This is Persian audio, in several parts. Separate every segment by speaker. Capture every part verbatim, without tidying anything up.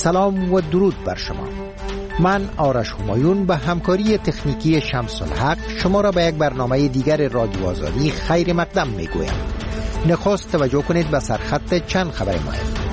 Speaker 1: سلام و درود بر شما. من آرش همایون به همکاری تکنیکی شمس الحق شما را به یک برنامه دیگر رادیو آزادی خیر مقدم می گویم. نخست توجه کنید به سرخط چند خبر مهم.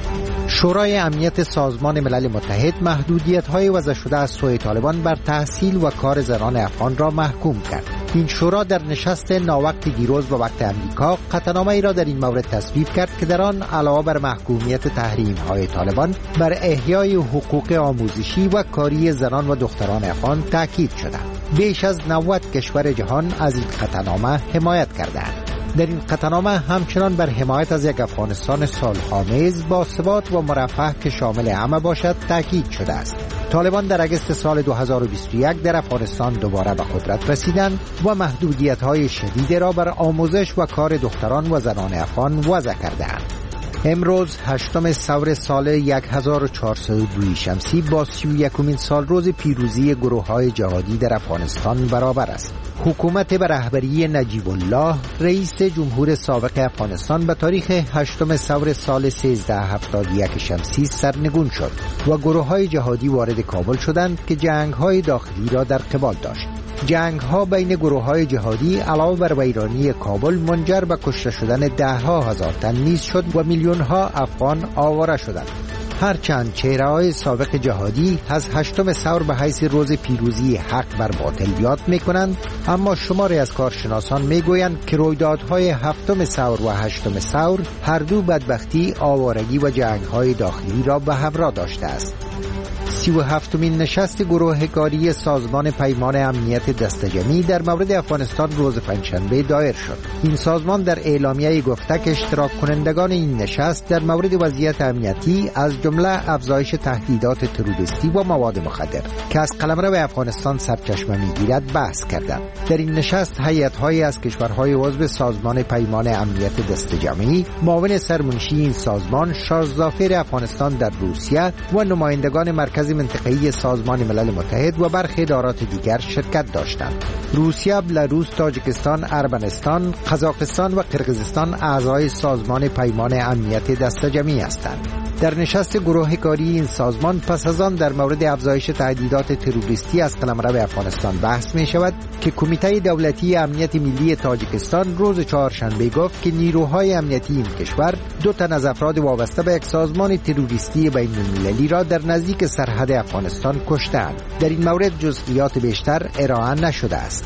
Speaker 1: شورای امنیت سازمان ملل متحد محدودیت‌های وضع شده از سوی طالبان بر تحصیل و کار زنان افغان را محکوم کرد. این شورا در نشست ناوقت دیروز با وقت امریکا قطعنامه‌ای را در این مورد تصویب کرد که در آن علاوه بر محکومیت تحریم‌های طالبان بر احیای حقوق آموزشی و کاری زنان و دختران افغان تاکید شده. بیش از نود کشور جهان از این قطعنامه حمایت کردند. در این قطعنامه همچنان بر حمایت از یک افغانستان صلح‌آمیز با ثبات و مرفه که شامل همه باشد تاکید شده است. طالبان در اگست سال دو هزار و بیست و یک در افغانستان دوباره به قدرت رسیدند و محدودیت‌های شدید را بر آموزش و کار دختران و زنان افغان وضع کردند. امروز هشتم ثور سال هزار و چهارصد و دو شمسی با سی و یکمین سال روز پیروزی گروه‌های جهادی در افغانستان برابر است. حکومت به رهبری نجیب الله رئیس جمهور سابق افغانستان به تاریخ هشتم ثور سال سیزده هفتاد و یک شمسی سرنگون شد و گروه‌های جهادی وارد کابل شدند که جنگ‌های داخلی را در قبال داشت. جنگ‌ها بین گروه‌های جهادی علاوه بر ویرانی کابل منجر به کشته شدن ده‌ها هزار تن نیز شد و میلیون‌ها افغان آواره شدند. هرچند چهره‌های سابق جهادی از هشتم ثور به حیث روز پیروزی حق بر باطل یاد می‌کنند، اما شماری از کارشناسان می‌گویند که رویدادهای هفتم ثور و هشتم ثور هر دو بدبختی، آوارگی و جنگ‌های داخلی را به همراه داشته است. سی و هفتمین نشست گروه کاری سازمان پیمان امنیت دستجمعی در مورد افغانستان روز پنجشنبه دایر شد. این سازمان در اعلامیه گفته که اشتراک کنندگان این نشست در مورد وضعیت امنیتی از جمله افزایش تهدیدات تروریستی و مواد مخدر که از قلمرو افغانستان سرچشمه می‌گیرد بحث کردند. در این نشست هیئت‌هایی از کشورهای عضو سازمان پیمان امنیت دستجمعی، معاون سرمنشی این سازمان شارژ افغانستان در روسیه و نمایندگان مرکز منطقه‌ای سازمان ملل متحد و برخی ادارات دیگر شرکت داشتند. روسیه، بلاروس، تاجیکستان، ارمنستان، قزاقستان و قرقیزستان اعضای سازمان پیمان امنیت دستجمعی هستند. در نشست گروه کاری این سازمان پس از آن در مورد افزایش تهدیدات تروریستی از قلمرو افغانستان بحث می شود که کمیته دولتی امنیت ملی تاجیکستان روز چهارشنبه گفت که نیروهای امنیتی این کشور دو تن از افراد وابسته به یک سازمان تروریستی بین المللی را در نزدیک سرحد افغانستان کشتند. در این مورد جزئیات بیشتر ارائه نشده است.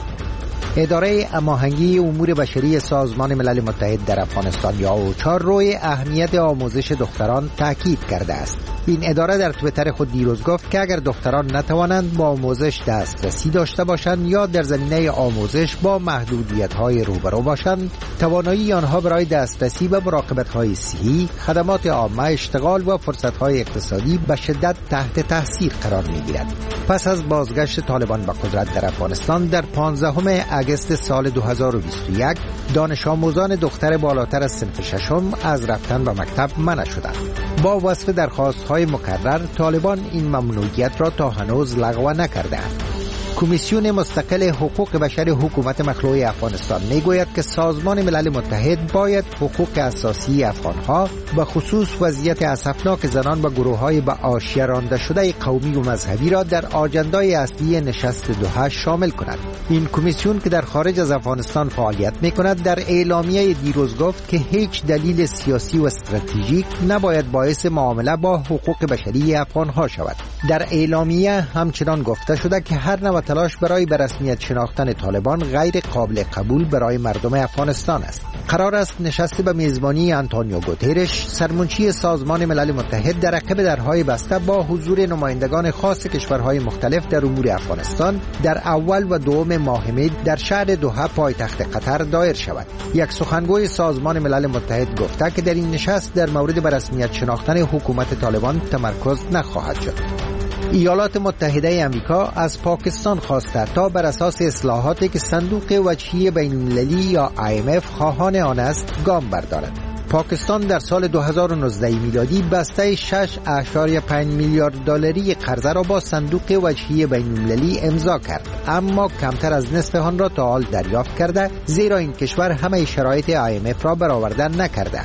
Speaker 1: اداره هماهنگی امور بشری سازمان ملل متحد در افغانستان یا اوچا روی اهمیت آموزش دختران تاکید کرده است. این اداره در توییتر خود دیروز گفت که اگر دختران نتوانند با آموزش دسترسی داشته باشند یا در زمینه آموزش با محدودیت‌های روبرو باشند، توانایی آنها برای دسترسی به مراقبت‌های صحی، خدمات عامه، اشتغال و فرصت‌های اقتصادی به شدت تحت تاثیر قرار می‌گیرد. پس از بازگشت طالبان به قدرت در افغانستان در پانزدهم اگست سال دو هزار و بیست و یک دانش آموزان دختر بالاتر از صنف ششم از رفتن به مکتب منع شدند. با وصف درخواست‌های مکرر، طالبان این ممنوعیت را تا هنوز لغو نکردند. کمیسیون مستقل حقوق بشر حکومت مخلوع افغانستان میگوید که سازمان ملل متحد باید حقوق اساسی افغانها و خصوص وضعیت اسفناک زنان و گروه‌های به آشیان رانده شده قومی و مذهبی را در آجندای اصلی نشست دوحه شامل کند. این کمیسیون که در خارج از افغانستان فعالیت میکند در اعلامیه دیروز گفت که هیچ دلیل سیاسی و استراتژیک نباید باعث معامله با حقوق بشری افغانها شود. در اعلامیه همچنان گفته شده که هر نوع تلاش برای به رسمیت شناختن طالبان غیر قابل قبول برای مردم افغانستان است. قرار است نشست به میزبانی آنتونیو گوترش، سرمنشی سازمان ملل متحد، در عقب درهای بسته با حضور نمایندگان خاص کشورهای مختلف در امور افغانستان در اول و دوم ماه می در شهر دوحه پایتخت قطر دایر شود. یک سخنگوی سازمان ملل متحد گفته که در این نشست در مورد به رسمیت شناختن حکومت طالبان تمرکز نخواهد شد. ایالات متحده آمریکا از پاکستان خواسته تا بر اساس اصلاحاتی که صندوق وجهی بین المللی یا آی ام اف خواهان آن است گام بردارد. پاکستان در سال دو هزار و نوزده میلادی بسته شش اشاریه پنج میلیارد دلاری قرضه را با صندوق وجهی بین المللی امضا کرد، اما کمتر از نصف آن را تا حال دریافت کرده، زیرا این کشور همه شرایط آی ام اف را برآورده نکرده است.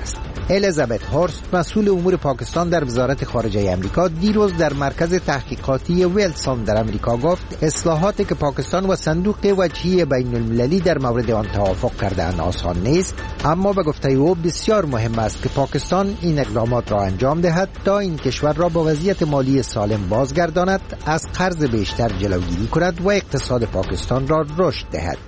Speaker 1: الیزابت هورست، مسئول امور پاکستان در وزارت خارجه امریکا، دیروز در مرکز تحقیقاتی ویلسون در امریکا گفت اصلاحاتی که پاکستان و صندوق وجهی بین المللی در مورد آن توافق کرده‌اند آسان نیست، اما به گفته او بسیار مهم است که پاکستان این اقدامات را انجام دهد تا این کشور را با وضعیت مالی سالم بازگرداند، از قرض بیشتر جلوگیری کند و اقتصاد پاکستان را رشد دهد.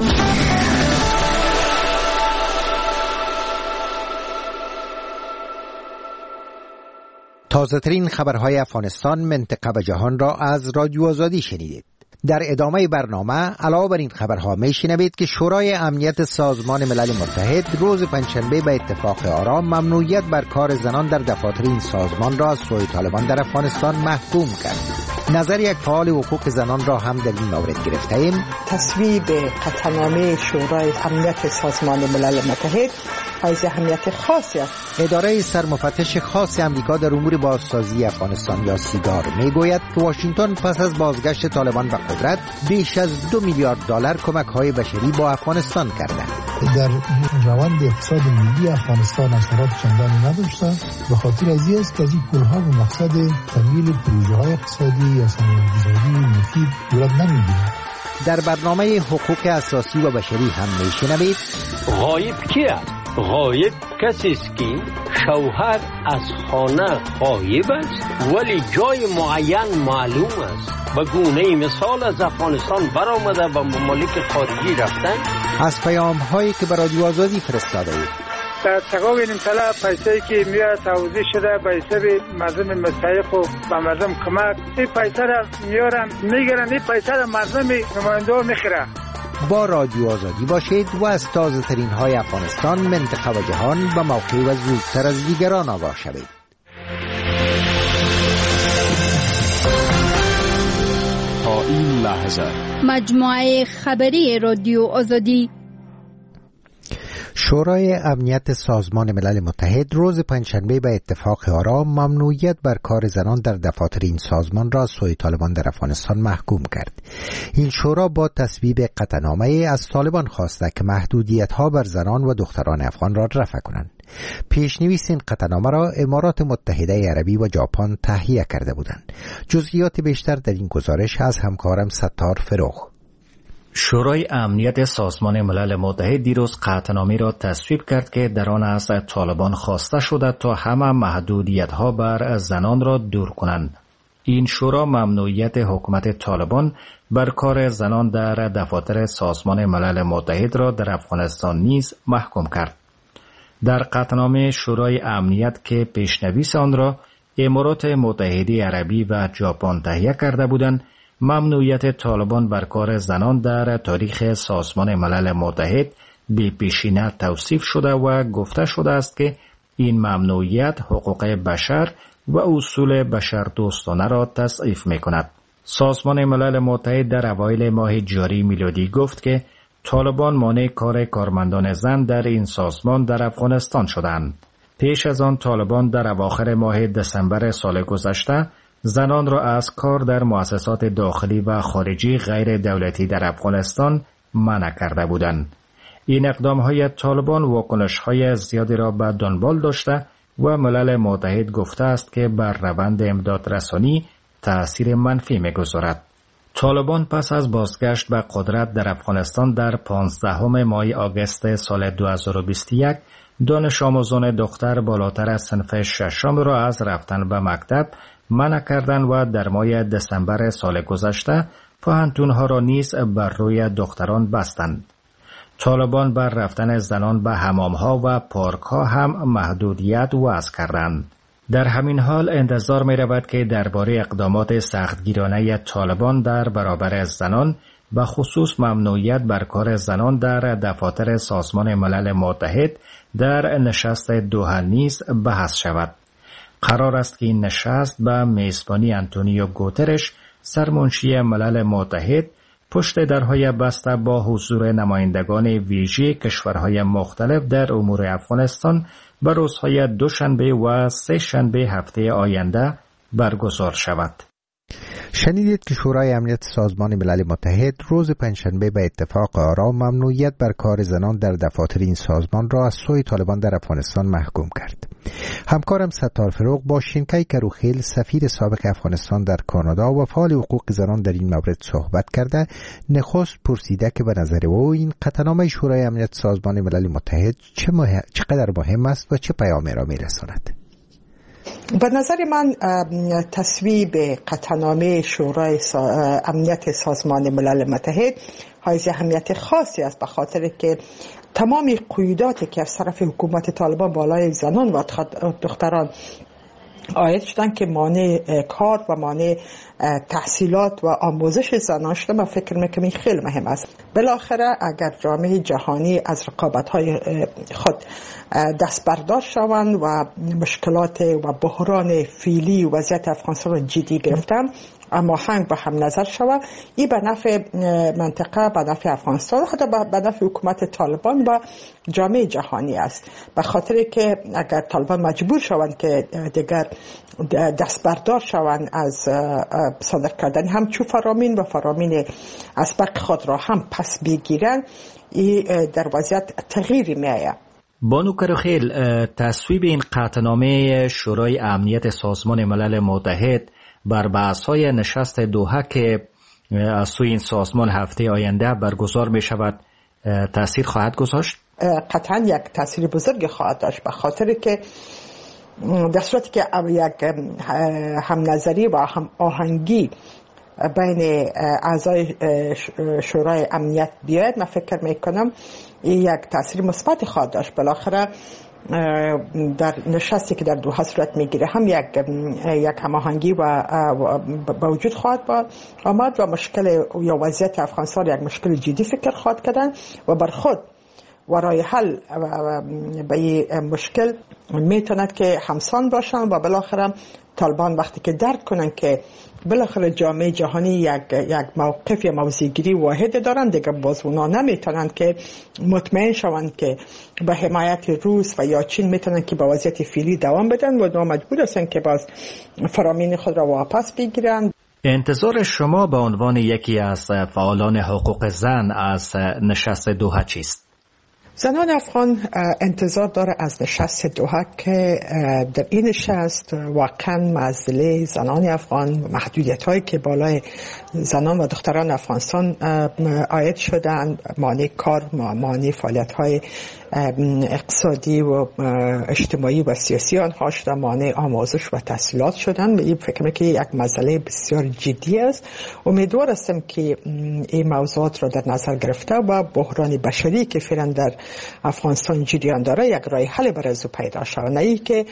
Speaker 1: تازه ترین خبرهای افغانستان، منطقه و جهان را از رادیو آزادی شنیدید. در ادامه برنامه علاوه بر این خبرها میشنوید که شورای امنیت سازمان ملل متحد روز پنجشنبه به اتفاق آرا ممنوعیت بر کار زنان در دفاتر این سازمان را از سوی طالبان در افغانستان محکوم کرد. نظر یک فعال حقوق زنان را هم در این مورد گرفته ایم.
Speaker 2: تصویب قطعنامه شورای امنیت سازمان ملل متحد از اهمیت خاصی است.
Speaker 1: اداره سرمفتش خاص امریکا در امور بازسازی افغانستان یا سیگار میگوید که واشنگتن پس از بازگشت طالبان به قدرت بیش از دو میلیارد دلار کمک‌های بشری با افغانستان کرده.
Speaker 3: در روند اقتصاد ملی افغانستان اثرات چندانی نداشته، به خاطر از این است که از این پول‌ها به مقصد تمویل پروژه‌های اقتصادی یا سرمایه‌گذاری مفید دولت نمی‌گیرد.
Speaker 1: در برنامه حقوق اساسی و بشری هم میشنوید
Speaker 4: غایب کیه؟ غایب کسی است که شوهر از خانه غایب است ولی جای معین معلوم است. به گونه مثال از افغانستان برآمده به ممالک خارجی رفتن.
Speaker 1: از پیام هایی که به رادیو آزادی فرستاده اید.
Speaker 5: در تقابل این طلب پیسه‌ای که میاد توزیع شده به حساب مردم مستحق و به مردم کمک، این پیسه را میارن میگیرن، این پیسه را مردم نماینده میخره.
Speaker 1: با رادیو آزادی باشید و از تازه ترین های افغانستان، منطقه و جهان به موقع و زودتر از دیگران آگاه شوید.
Speaker 6: تا این لحظه
Speaker 7: مجموعه خبری رادیو آزادی.
Speaker 1: شورای امنیت سازمان ملل متحد روز پنجشنبه به اتفاق آرا ممنوعیت بر کار زنان در دفاتر این سازمان را از سوی طالبان در افغانستان محکوم کرد. این شورا با تصویب قطعنامه از طالبان خواسته که محدودیت‌ها بر زنان و دختران افغان را رفع کنند. پیشنویس این قطعنامه را امارات متحده عربی و ژاپن تهیه کرده بودند. جزئیات بیشتر در این گزارش از همکارم ستار فروغ.
Speaker 8: شورای امنیت سازمان ملل متحد دیروز قطعنامه را تصویب کرد که در آن از طالبان خواسته شده تا همه محدودیت‌ها بر زنان را دور کنند. این شورا ممنوعیت حکومت طالبان بر کار زنان در دفاتر سازمان ملل متحد را در افغانستان نیز محکوم کرد. در قطعنامه شورای امنیت که پیشنویس آن را امارات متحده عربی و ژاپن تهیه کرده بودند، ممنوعیت طالبان بر کار زنان در تاریخ سازمان ملل متحد به پیشینه توصیف شده و گفته شده است که این ممنوعیت حقوق بشر و اصول بشردوستانه را تضعیف می کند. سازمان ملل متحد در اوایل ماه جاری میلادی گفت که طالبان مانع کار کارمندان زن در این سازمان در افغانستان شدند. پیش از آن طالبان در اواخر ماه دسامبر سال گذشته زنان را از کار در مؤسسات داخلی و خارجی غیر دولتی در افغانستان منع کرده بودند. این اقدام‌های طالبان واکنش‌های زیادی را به دنبال داشته و ملل متحد گفته است که بر روند امدادرسانی تأثیر منفی می‌گذارد. طالبان پس از بازگشت به قدرت در افغانستان در پانزدهم ماه آگوست سال دو هزار و بیست و یک دانش آموزان دختر بالاتر از صنف ششم را از رفتن به مکتب منع کردند و در ماه دسامبر سال گذشته پوهنتون‌ها را نیز بر روی دختران بستند. طالبان بر رفتن زنان به حمام‌ها و پارک‌ها هم محدودیت وضع کردند. در همین حال انتظار می رود که درباره اقدامات سختگیرانه طالبان در برابر زنان و خصوص ممنوعیت بر کار زنان در دفاتر سازمان ملل متحد در نشست دوحه نیز بحث شود. قرار است که این نشست به میزبانی آنتونیو گوترش سرمنشی ملل متحد پشت درهای بسته با حضور نمایندگان ویژه کشورهای مختلف در امور افغانستان به روزهای دوشنبه و سه شنبه هفته آینده برگزار شود.
Speaker 1: شنیدید که شورای امنیت سازمان ملل متحد روز پنجشنبه به اتفاق آرا ممنوعیت بر کار زنان در دفاتر این سازمان را از سوی طالبان در افغانستان محکوم کرد. همکارم ستار فروغ با شینکای کروخیل سفیر سابق افغانستان در کانادا و فعال حقوق زنان در این مورد صحبت کرده. نخست پرسیده که به نظر او این قطعنامه شورای امنیت سازمان ملل متحد چه مهم، چقدر مهم است و چه پیامی را می‌رساند.
Speaker 2: به نظر من تصویب قطعنامه شورای امنیت سازمان ملل متحد حائز اهمیت خاصی است، به خاطر که تمام قیوداتی که از طرف حکومت طالبان بالای زنان و دختران عاید شدن که مانع کار و مانع تحصیلات و آموزش زنان شده، من فکر میکنم خیلی مهم است. بالاخره اگر جامعه جهانی از رقابت‌های خود دست بردار شوند و مشکلات و بحران فعلی و وضعیت افغانستان را جدی گرفتن، اما هنگ به هم نظر شود، این به نفع منطقه، به نفع افغانستان، حتی به نفع حکومت طالبان و جامعه جهانی است. به خاطر که اگر طالبان مجبور شوند که دیگر دست بردار شوند از صادر کردن هم چو فرامین و فرامین اسبق خود را هم پس بگیرن، این در وضعیت تغییری می‌آید.
Speaker 8: بانو کروخیل، تصویب این قطعنامه شورای امنیت سازمان ملل متحد بر بحث‌های نشست دوحه که از سوی این سازمان هفته آینده برگزار می شود تأثیر خواهد گذاشت؟
Speaker 2: قطعا یک تأثیر بزرگ خواهد داشت، به خاطر که در صورتی که یک هم نظری و هم آهنگی بین اعضای شورای امنیت بیاید، من فکر میکنم این یک تأثیر مثبت خواهد داشت. بالاخره در نشستی که در دوحه صورت میگیره هم یک یک هماهنگی و به وجود خواهد آمد و مشکل یا وضعیت افغانستان یک مشکل جدی فکر خواهد کردن و بر خود و رای حل به این مشکل میتوند که همسان باشن و بالاخره طالبان وقتی که درک کنن که بالاخره جامعه جهانی یک یک موقف یا موضع‌گیری واحد دارن، دیگه باز اونا نمیتونن که مطمئن شوند که به حمایت روس و یا چین میتونن که به وضعیت فعلی دوام بدن و اونا مجبور هستن که باز فرامین خود را واپس بگیرن.
Speaker 8: انتظار شما به عنوان یکی از فعالان حقوق زن از نشست دوحه چیست؟
Speaker 2: زنان افغان انتظار داره از نشست دوحه که در این نشست واقعا معضله زنان افغان، محدودیت هایی که بالای زنان و دختران افغانستان عاید شدن، مانع کار، مانع فعالیت های اقتصادی و اجتماعی و سیاسی آنها شدن، مانع آموزش و تحصیلات شدن. این فکر می‌کنم که یک مسئله بسیار جدی است. امیدوار هستم که این موضوعات را در نظر گرفته و بحران بشری که فعلا در افغانستان جریان داره یک راه حل برای از پیدا شود، نه ای که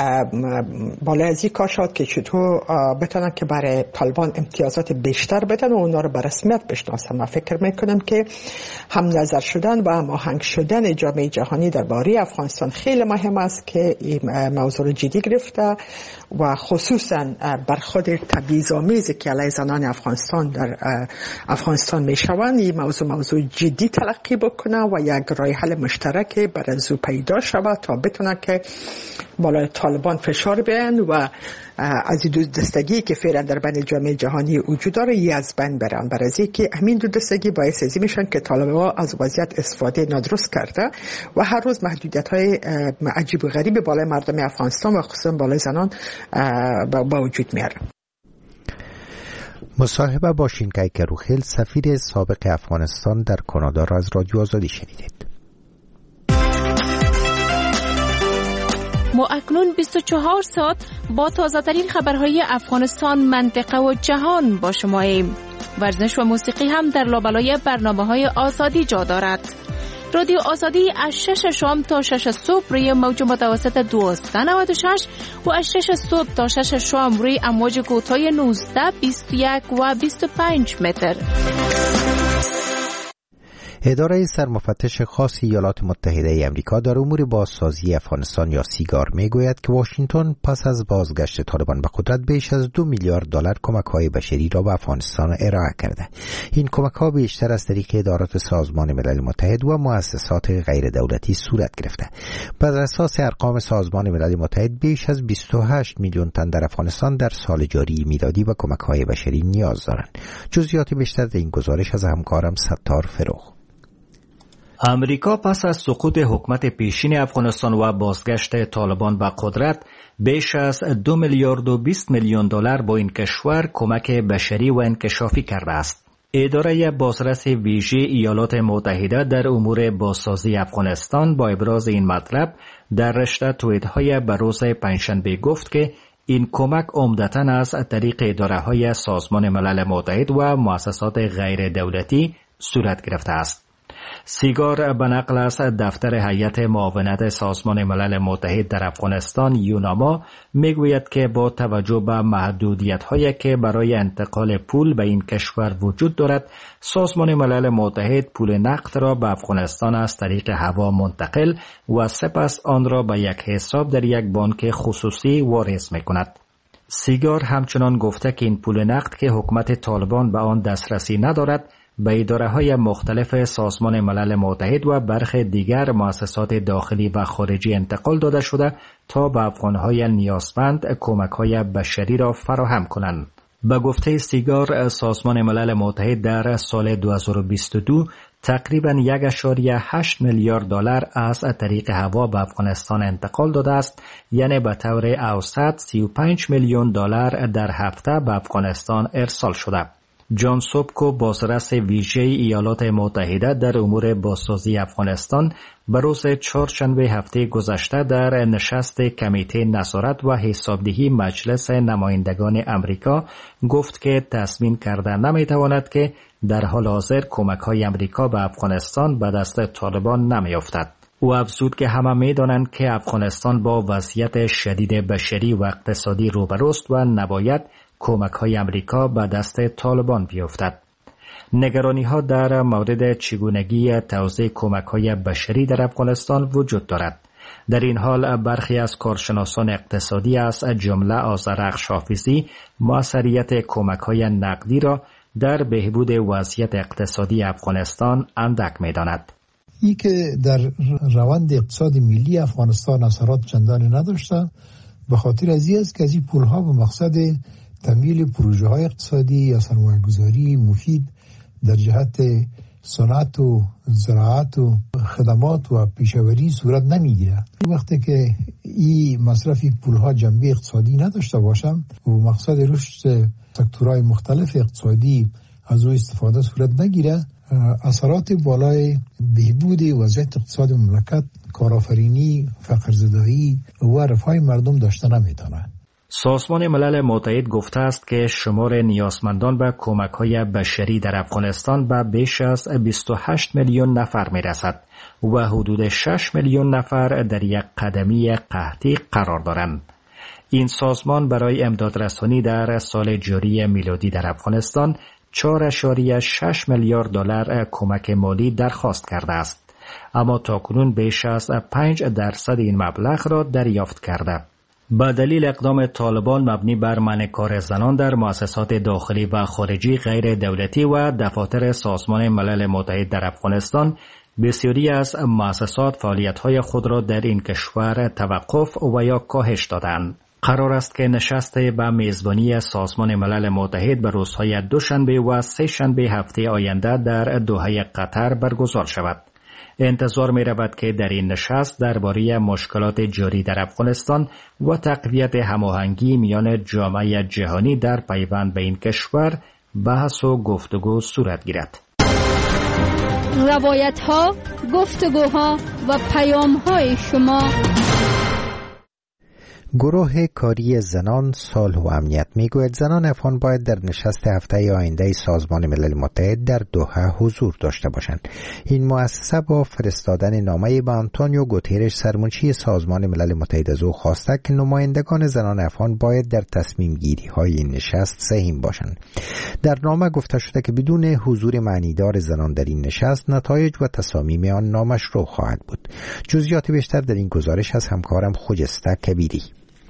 Speaker 2: بالای از این کار شد که چطور بتونن که برای طالبان امتیازات بیشتر بدن و اونا رو به رسمیت بشناسن. من فکر میکنم که هم نظر شدن و هم آهنگ شدن جامعه جهانی درباره افغانستان خیلی مهم است که این موضوع رو جدی گرفته و خصوصا برخورد تبعیض‌آمیزی که علیه زنان افغانستان در افغانستان میشوند، این موضوع موضوع جدی تلقی بکنه و یک راه حل مشترک برای از او پیدا شود تا بتونه که بالای طالبان فشار بیان و از این دو دستگی که فعلا در بین جامعه جهانی وجود داره ی از بین برن. برای از اینکه همین دو دستگی باعث ازی میشن که طالبان از وضعیت استفاده نادرست کرده و هر روز محدودیت‌های عجیب و غریب بالای مردم افغانستان و خصوصا بالای زنان با وجود میاره.
Speaker 1: مصاحبه با شینکای کروخیل سفیر سابق افغانستان در کانادا را از رادیو آزادی شنیدید.
Speaker 9: ما اکنون بیست و چهار ساعت با تازه ترین خبرهای افغانستان، منطقه و جهان با شماییم. ورزش و موسیقی هم در لابلای برنامه‌های آزادی جا دارد. رادیو آزادی از شش شام تا شش صبح روی موج متوسط دویست و نود و شش و از شش صبح تا شش شام روی امواج کوتاه نوزده، بیست و یک و بیست و پنج متر.
Speaker 1: اداره سرمفتش خاص ایالات متحده ای آمریکا در امور بازسازی افغانستان یا سیگار میگوید که واشنگتن پس از بازگشت طالبان به قدرت بیش از دو میلیارد دلار کمک‌های بشری را به افغانستان ارائه کرده. این کمک‌ها بیشتر از طریق ادارات سازمان ملل متحد و مؤسسات غیر دولتی صورت گرفته. بر اساس ارقام سازمان ملل متحد بیش از بیست و هشت میلیون تن در افغانستان در سال جاری میلادی و کمک‌های بشری نیاز دارند. جزئیات بیشتر در این گزارش از همکارم ستار فروغ.
Speaker 8: امریکا پس از سقوط حکومت پیشین افغانستان و بازگشت طالبان به قدرت بیش از دو میلیارد و بیست میلیون دلار با این کشور کمک بشری و انکشافی کرده است. اداره بازرس ویژه ایالات متحده در امور بازسازی افغانستان با ابراز این مطلب در رشته توییت‌های به روز پنجشنبه گفت که این کمک عمدتاً از طریق اداره‌های سازمان ملل متحد و مؤسسات غیر دولتی صورت گرفته است. سیگار به نقل از دفتر هیئت معاونت سازمان ملل متحد در افغانستان یوناما میگوید که با توجه به محدودیت‌هایی که برای انتقال پول به این کشور وجود دارد، سازمان ملل متحد پول نقد را به افغانستان از طریق هوا منتقل و سپس آن را به یک حساب در یک بانک خصوصی واریز می‌کند. سیگار همچنان گفته که این پول نقد که حکومت طالبان به آن دسترسی ندارد به اداره‌های مختلف سازمان ملل متحد و برخی دیگر مؤسسات داخلی و خارجی انتقال داده شده تا به افغان‌های نیازمند کمک‌های بشری را فراهم کنند. به گفته سیگار، سازمان ملل متحد در سال دو هزار و بیست و دو تقریباً یک ممیز هشت میلیارد دلار از طریق هوا به افغانستان انتقال داده است، یعنی به طور اوسط سی و پنج میلیون دلار در هفته به افغانستان ارسال شده. جان سوبکو، بازرس ویژه ایالات متحده در امور بازسازی افغانستان، به روز چهارشنبه هفته گذشته در نشست کمیته نظارت و حسابدهی مجلس نمایندگان امریکا گفت که تضمین کرده نمیتواند که در حال حاضر کمک‌های امریکا به افغانستان به دست طالبان نمیافتد. او افزود که همه می‌دانند که افغانستان با وضعیت شدید بشری و اقتصادی روبروست و نباید کمک‌های امریکا به دست طالبان بیفتد. نگرانی‌ها در مورد چگونگی توزیع کمک‌های بشری در افغانستان وجود دارد. در این حال برخی از کارشناسان اقتصادی از جمله آذرخش حافظی موثریت کمک‌های نقدی را در بهبود وضعیت اقتصادی افغانستان اندک می‌داند.
Speaker 3: این که در روند اقتصاد ملی افغانستان اثرات چندانی نداشته، به خاطر از این است که از این پول‌ها به مقصد تمویل پروژه‌های اقتصادی یا سرمایه‌گذاری مفید در جهت صنعت و زراعت و خدمات و پیشاوری صورت نمیگیره. وقتی که این مصرف پول‌ها جنبه اقتصادی نداشته باشند و مقصد رشد سکتورهای مختلف اقتصادی از او استفاده صورت نگیره، اثرات بالای بهبود وضعیت اقتصاد مملکت، کارآفرینی، فقرزدایی و رفاه مردم داشته نمیتونه.
Speaker 8: سازمان ملل متحد گفته است که شمار نیازمندان به کمک‌های بشری در افغانستان به بیش از بیست و هشت میلیون نفر میرسد و حدود شش میلیون نفر در یک قدمی قحطی قرار دارند. این سازمان برای امدادرسانی در سال جاری میلادی در افغانستان چهار ممیز شش میلیارد دلار کمک مالی درخواست کرده است، اما تاکنون بیش از پنج درصد این مبلغ را دریافت کرده. به دلیل اقدام طالبان مبنی بر منع کار زنان در مؤسسات داخلی و خارجی غیر دولتی و دفاتر سازمان ملل متحد در افغانستان، بسیاری از مؤسسات فعالیت‌های خود را در این کشور توقف و یا کاهش دادند. قرار است که نشست به میزبانی سازمان ملل متحد به روزهای دوشنبه و سه شنبه هفته آینده در دوحه قطر برگزار شود. انتظار می رود که در این نشست درباره مشکلات جاری در افغانستان و تقویت هماهنگی میان جامعه جهانی در پیوند به این کشور بحث و گفتگو صورت گیرد.
Speaker 7: روایت ها، گفتگوها و پیام های شما.
Speaker 1: گروه کاری زنان صلح و امنیت میگوید زنان افغان باید در نشست هفته آینده سازمان ملل متحد در دوحه حضور داشته باشند. این مؤسسه با فرستادن نامه به آنتونیو گوترش سرمنشی سازمان ملل متحد از او خواسته که نمایندگان زنان افغان باید در تصمیم گیری های این نشست سهیم باشند. در نامه گفته شده که بدون حضور معنیدار زنان در این نشست نتایج و تصامیم آن نامشروع خواهد بود. جزئیات بیشتر در این گزارش از همکارم خجسته کبیری.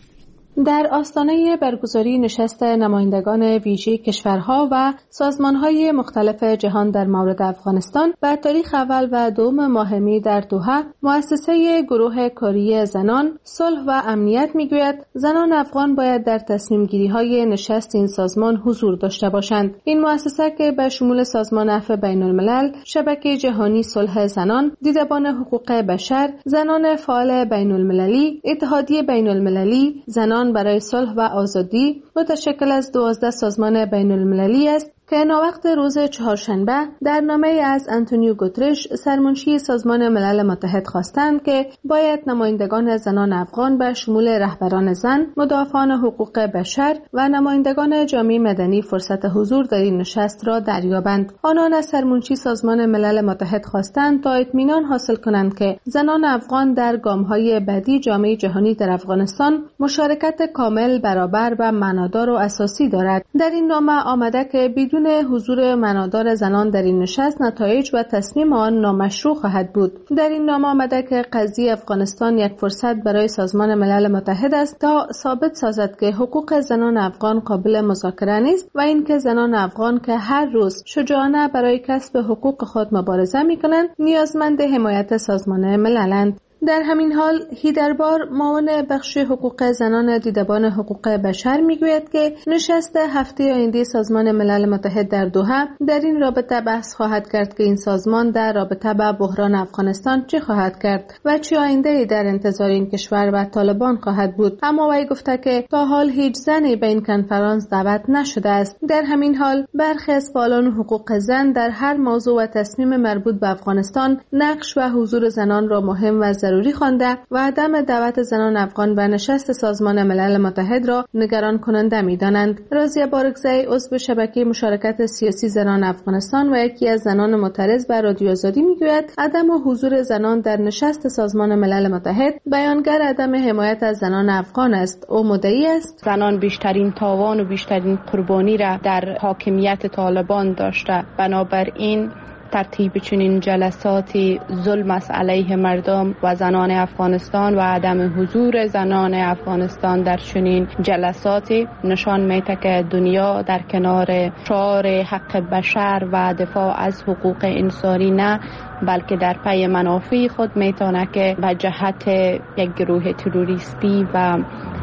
Speaker 9: در آستانه برگزاری نشست نمایندگان ویژه کشورها و سازمانهای مختلف جهان در مورد افغانستان بر تاریخ اول و دوم ماه می در دوحه، مؤسسه گروه کاری زنان صلح و امنیت میگوید زنان افغان باید در تصمیم گیری های نشست این سازمان حضور داشته باشند. این مؤسسه که به شمول سازمان عفو بین الملل، شبکه جهانی صلح زنان، دیدبان حقوق بشر، زنان فعال بین المللی، اتحادیه بین المللی، زنان برای صلح و آزادی متشکل از دوازده سازمان بین المللی است که ناوقت روز چهارشنبه در نامه از آنتونیو گوترش سرمنشی سازمان ملل متحد خواستند که باید نمایندگان زنان افغان به شمول رهبران زن، مدافعان حقوق بشر و نمایندگان جامعه مدنی فرصت حضور در این نشست را دریابند. آنان از سرمنشی سازمان ملل متحد خواستند تا اطمینان حاصل کنند که زنان افغان در گام‌های بعدی جامعه جهانی در افغانستان مشارکت کامل، برابر و معنادار و اساسی دارد. در این نامه آمده که بدون حضور معنادار زنان در این نشست نتایج و تصمیم آن نامشروع خواهد بود. در این نامه آمده که قضیه افغانستان یک فرصت برای سازمان ملل متحد است تا ثابت سازد که حقوق زنان افغان قابل مذاکره نیست و اینکه زنان افغان که هر روز شجاعانه برای کسب حقوق خود مبارزه می‌کنند نیازمند حمایت سازمان مللند. در همین حال هیدربار معاون بخش حقوق زنان دیدبان حقوق بشر میگوید که نشست هفته آینده سازمان ملل متحد در دوحه در این رابطه بحث خواهد کرد که این سازمان در رابطه با بحران افغانستان چه خواهد کرد و چه آینده‌ای در انتظار این کشور و طالبان خواهد بود. اما وی گفته که تا حال هیچ زنی به این کنفرانس دعوت نشده است. در همین حال برخی از فعالان حقوق زن در هر موضوع و تصمیم مربوط به افغانستان نقش و حضور زنان را مهم و ضروری خوانده و عدم دعوت زنان افغان به نشست سازمان ملل متحد را نگران کننده می‌دانند. رازیه بارگزئی عضو شبکه مشارکت سیاسی زنان افغانستان و یکی از زنان معترض بر رادیو آزادی میگوید عدم حضور زنان در نشست سازمان ملل متحد بیانگر عدم حمایت از زنان افغان است. او مدعی است
Speaker 10: زنان بیشترین تاوان و بیشترین قربانی را در حاکمیت طالبان داشته، بنابراین ترتیب چنین جلساتی ظلم است علیه مردم و زنان افغانستان و عدم حضور زنان افغانستان در چنین جلساتی نشان میده که دنیا در کنار شعار حق بشر و دفاع از حقوق انسانی نه، بلکه در پی منافع خود میتونه که به جهت یک گروه تروریستی و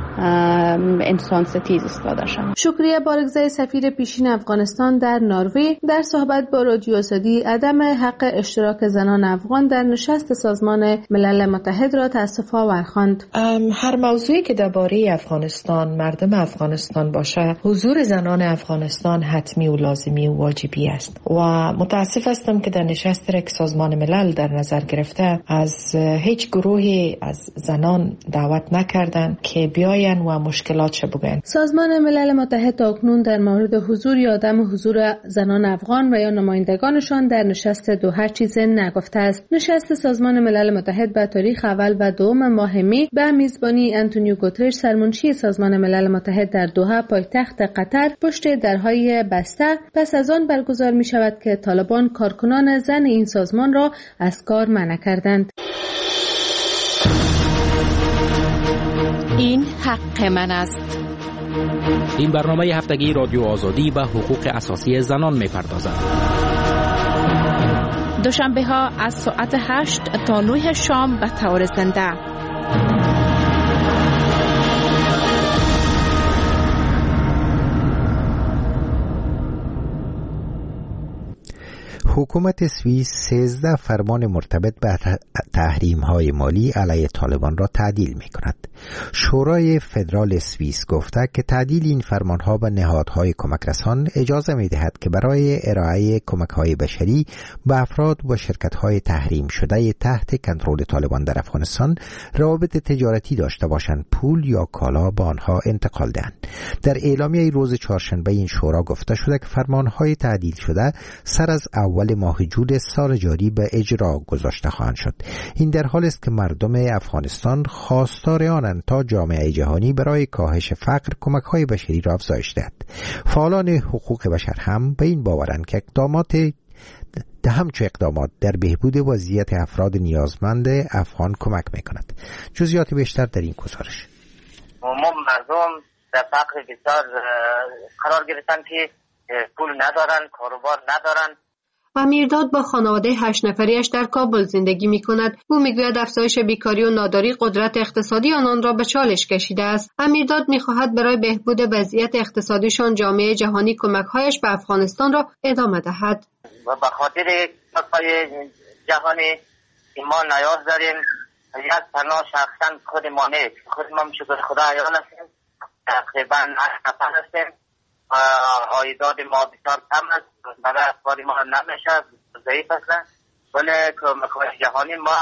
Speaker 10: انسان ستیز استفاده شد.
Speaker 9: شکریه بارگزئی سفیر پیشین افغانستان در نروژ در صحبت با رادیو آزادی عدم حق اشتراک زنان افغان در نشست سازمان ملل متحد را تأسف‌آور خواند.
Speaker 2: هر موضوعی که درباره افغانستان، مردم افغانستان باشه، حضور زنان افغانستان حتمی و لازمی و واجبی است و متاسف هستم که در نشست رک سازمان ملل در نظر گرفته از هیچ گروهی از زنان دعوت نکردند که بیاید و مشکلات بگن.
Speaker 9: سازمان ملل متحد تاکنون در مورد حضور یا عدم حضور زنان افغان و یا نمایندگانشان در نشست دوحه چیزی نگفته است. نشست سازمان ملل متحد به تاریخ اول و دوم ماه می به میزبانی آنتونیو گوترش سرمنشی سازمان ملل متحد در دوحه پایتخت قطر پشت درهای بسته پس از آن برگزار می شود که طالبان کارکنان زن این سازمان را از کار منع کردند. این حق من است.
Speaker 11: این برنامه هفتگی رادیو آزادی به حقوق اساسی زنان می‌پردازد.
Speaker 9: دوشنبه ها از ساعت هشت تا نه شام به طور زنده.
Speaker 1: حکومت سوئیس سیزده فرمان مرتبط به تحریم‌های مالی علیه طالبان را تعدیل می‌کند. شورای فدرال سوئیس گفته که تعدیل این فرمان‌ها به نهادهای کمکرسان اجازه می‌دهد که برای ارائه کمک‌های بشری به افراد و شرکت‌های تحریم شده تحت کنترل طالبان در افغانستان روابط تجارتی داشته باشند، پول یا کالا به آنها انتقال دهند. در اعلامیه روز چهارشنبه این شورا گفته شده که فرمان‌های تعدیل شده سر از اول ماه جولای سال جاری به اجرا گذاشته خواهند شد. این در حالی است که مردم افغانستان خواستار آنند تا جامعه جهانی برای کاهش فقر کمک‌های بشری را افزایش دهد. فعالان حقوق بشر هم به این باورند که اقدامات همچو اقدامات در بهبود وضعیت افراد نیازمند افغان کمک می‌کند. جزئیات بیشتر در این گزارش.
Speaker 12: ما مردم در فقر بسیار قرار گرفتن که پول ندارن، کاروبار ندارن.
Speaker 13: امیرداد با خانواده هشت نفریش در کابل زندگی می کند. او میگوید افزایش بیکاری و ناداری قدرت اقتصادی آنان را به چالش کشیده است. امیرداد میخواهد برای بهبود وضعیت اقتصادیشان جامعه جهانی کمک‌هایش به افغانستان را ادامه دهد.
Speaker 12: و به خاطر کمک‌های جهانی ما نیاز داریم. یک تنها شخصا خود ما نیست. خود ما شکر خدا ایان هستیم. تقریبا هشت نفر هستیم. عایدات ما بسیار کم است، برای افراد ما نمیشه، ضعیف هستند، ولی کمک‌های جهانی ما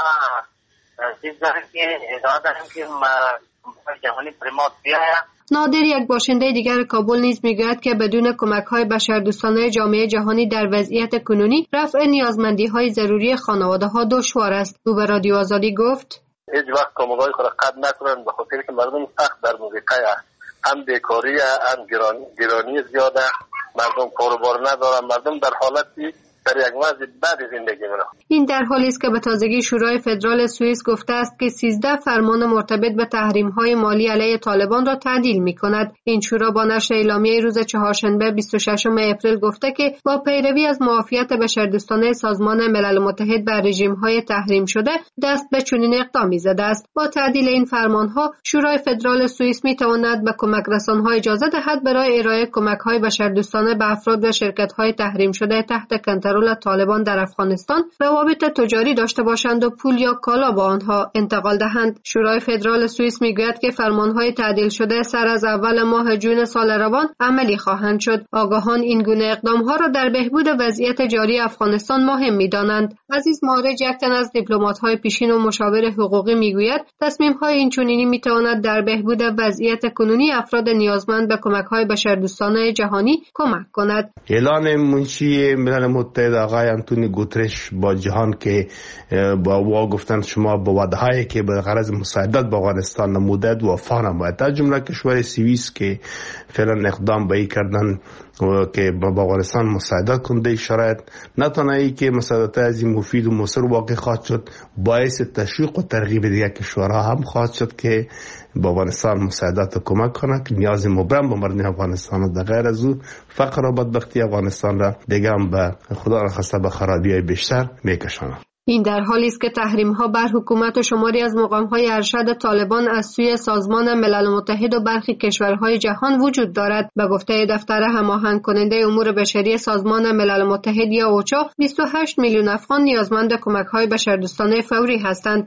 Speaker 12: چیز داریم که ادعا داریم که کمک‌های جهانی پر ما بیاید.
Speaker 13: نادر، یک باشنده دیگر کابل نیز میگوید که بدون کمک‌های بشردوستانه جامعه جهانی در وضعیت کنونی رفع نیازمندی‌های ضروری خانواده‌ها دشوار است. او به رادیو آزادی گفت:
Speaker 14: هیچ وقت کمک‌های خود را قطع نکنند، به خاطر که مردم سخت در موقعیت هم بیکاری هم گرانی, گرانی زیاده، مردم کاروبار ندارن، مردم در حالتی در یک وضع بد زندگی می‌کنند.
Speaker 13: این در حالی است که به تازگی شورای فدرال سوئیس گفته است که سیزده فرمان مرتبط به تحریم‌های مالی علیه طالبان را تعدیل می‌کند. این شورا با نشر اعلامیه روز چهارشنبه بیست و ششم اپریل گفته که با پیروی از معافیت بشردوستانه سازمان ملل متحد بر رژیم‌های تحریم شده دست به چنین اقدامی زده است. با تعدیل این فرمان‌ها شورای فدرال سوئیس می‌تواند به کمک رسان‌ها اجازه دهد برای ارائه کمک‌های بشردوستانه به افراد و شرکت‌های تحریم شده تحت کنترل طالبان در افغانستان روابط تجاری داشته باشند و پول یا کالا با آنها انتقال دهند. شورای فدرال سوئیس میگوید که فرمانهای تعدیل شده سر از اول ماه جون سال روان عملی خواهند شد. آگاهان این گونه اقدامها را در بهبود وضعیت جاری افغانستان مهم میدانند. عزیز مارج، یک تن از دیپلمات‌های پیشین و مشاور حقوقی میگوید تصمیم‌های اینچنینی میتواند در بهبود وضعیت کنونی افراد نیازمند به کمک‌های بشردوستانه جهانی کمک کند.
Speaker 15: اعلان منشی ملل متحد آقای انتونی گوترش با جهان که با وا گفتن شما با وعده‌هایی که به غرض مساعدت به افغانستان نمودید وفا نمایید، از جمله کشور سوئیس که فعلا اقدام به این کردن که با افغانستان مساعدت کنده شرایط نه تنها ای که مساعدت از این مفید و مؤثر واقع خواهد شد، باعث تشویق و ترغیب دیگر کشورها هم خواهد شد که با افغانستان مساعدت و کمک کنند که نیاز مبرم به مردم افغانستان و غیر از او فقر و بدبختی افغانستان را دیگه هم به خدا را خسته به خرابی‌های بیشتر میکشاند.
Speaker 13: این در حالی است که تحریم‌ها بر حکومت و شماری از مقام‌های ارشد طالبان از سوی سازمان ملل متحد و برخی کشورهای جهان وجود دارد. به گفته دفتر هماهنگ کننده امور بشری سازمان ملل متحد یا اوچا، بیست و هشت میلیون افغان نیازمند کمک‌های بشردوستانه فوری هستند.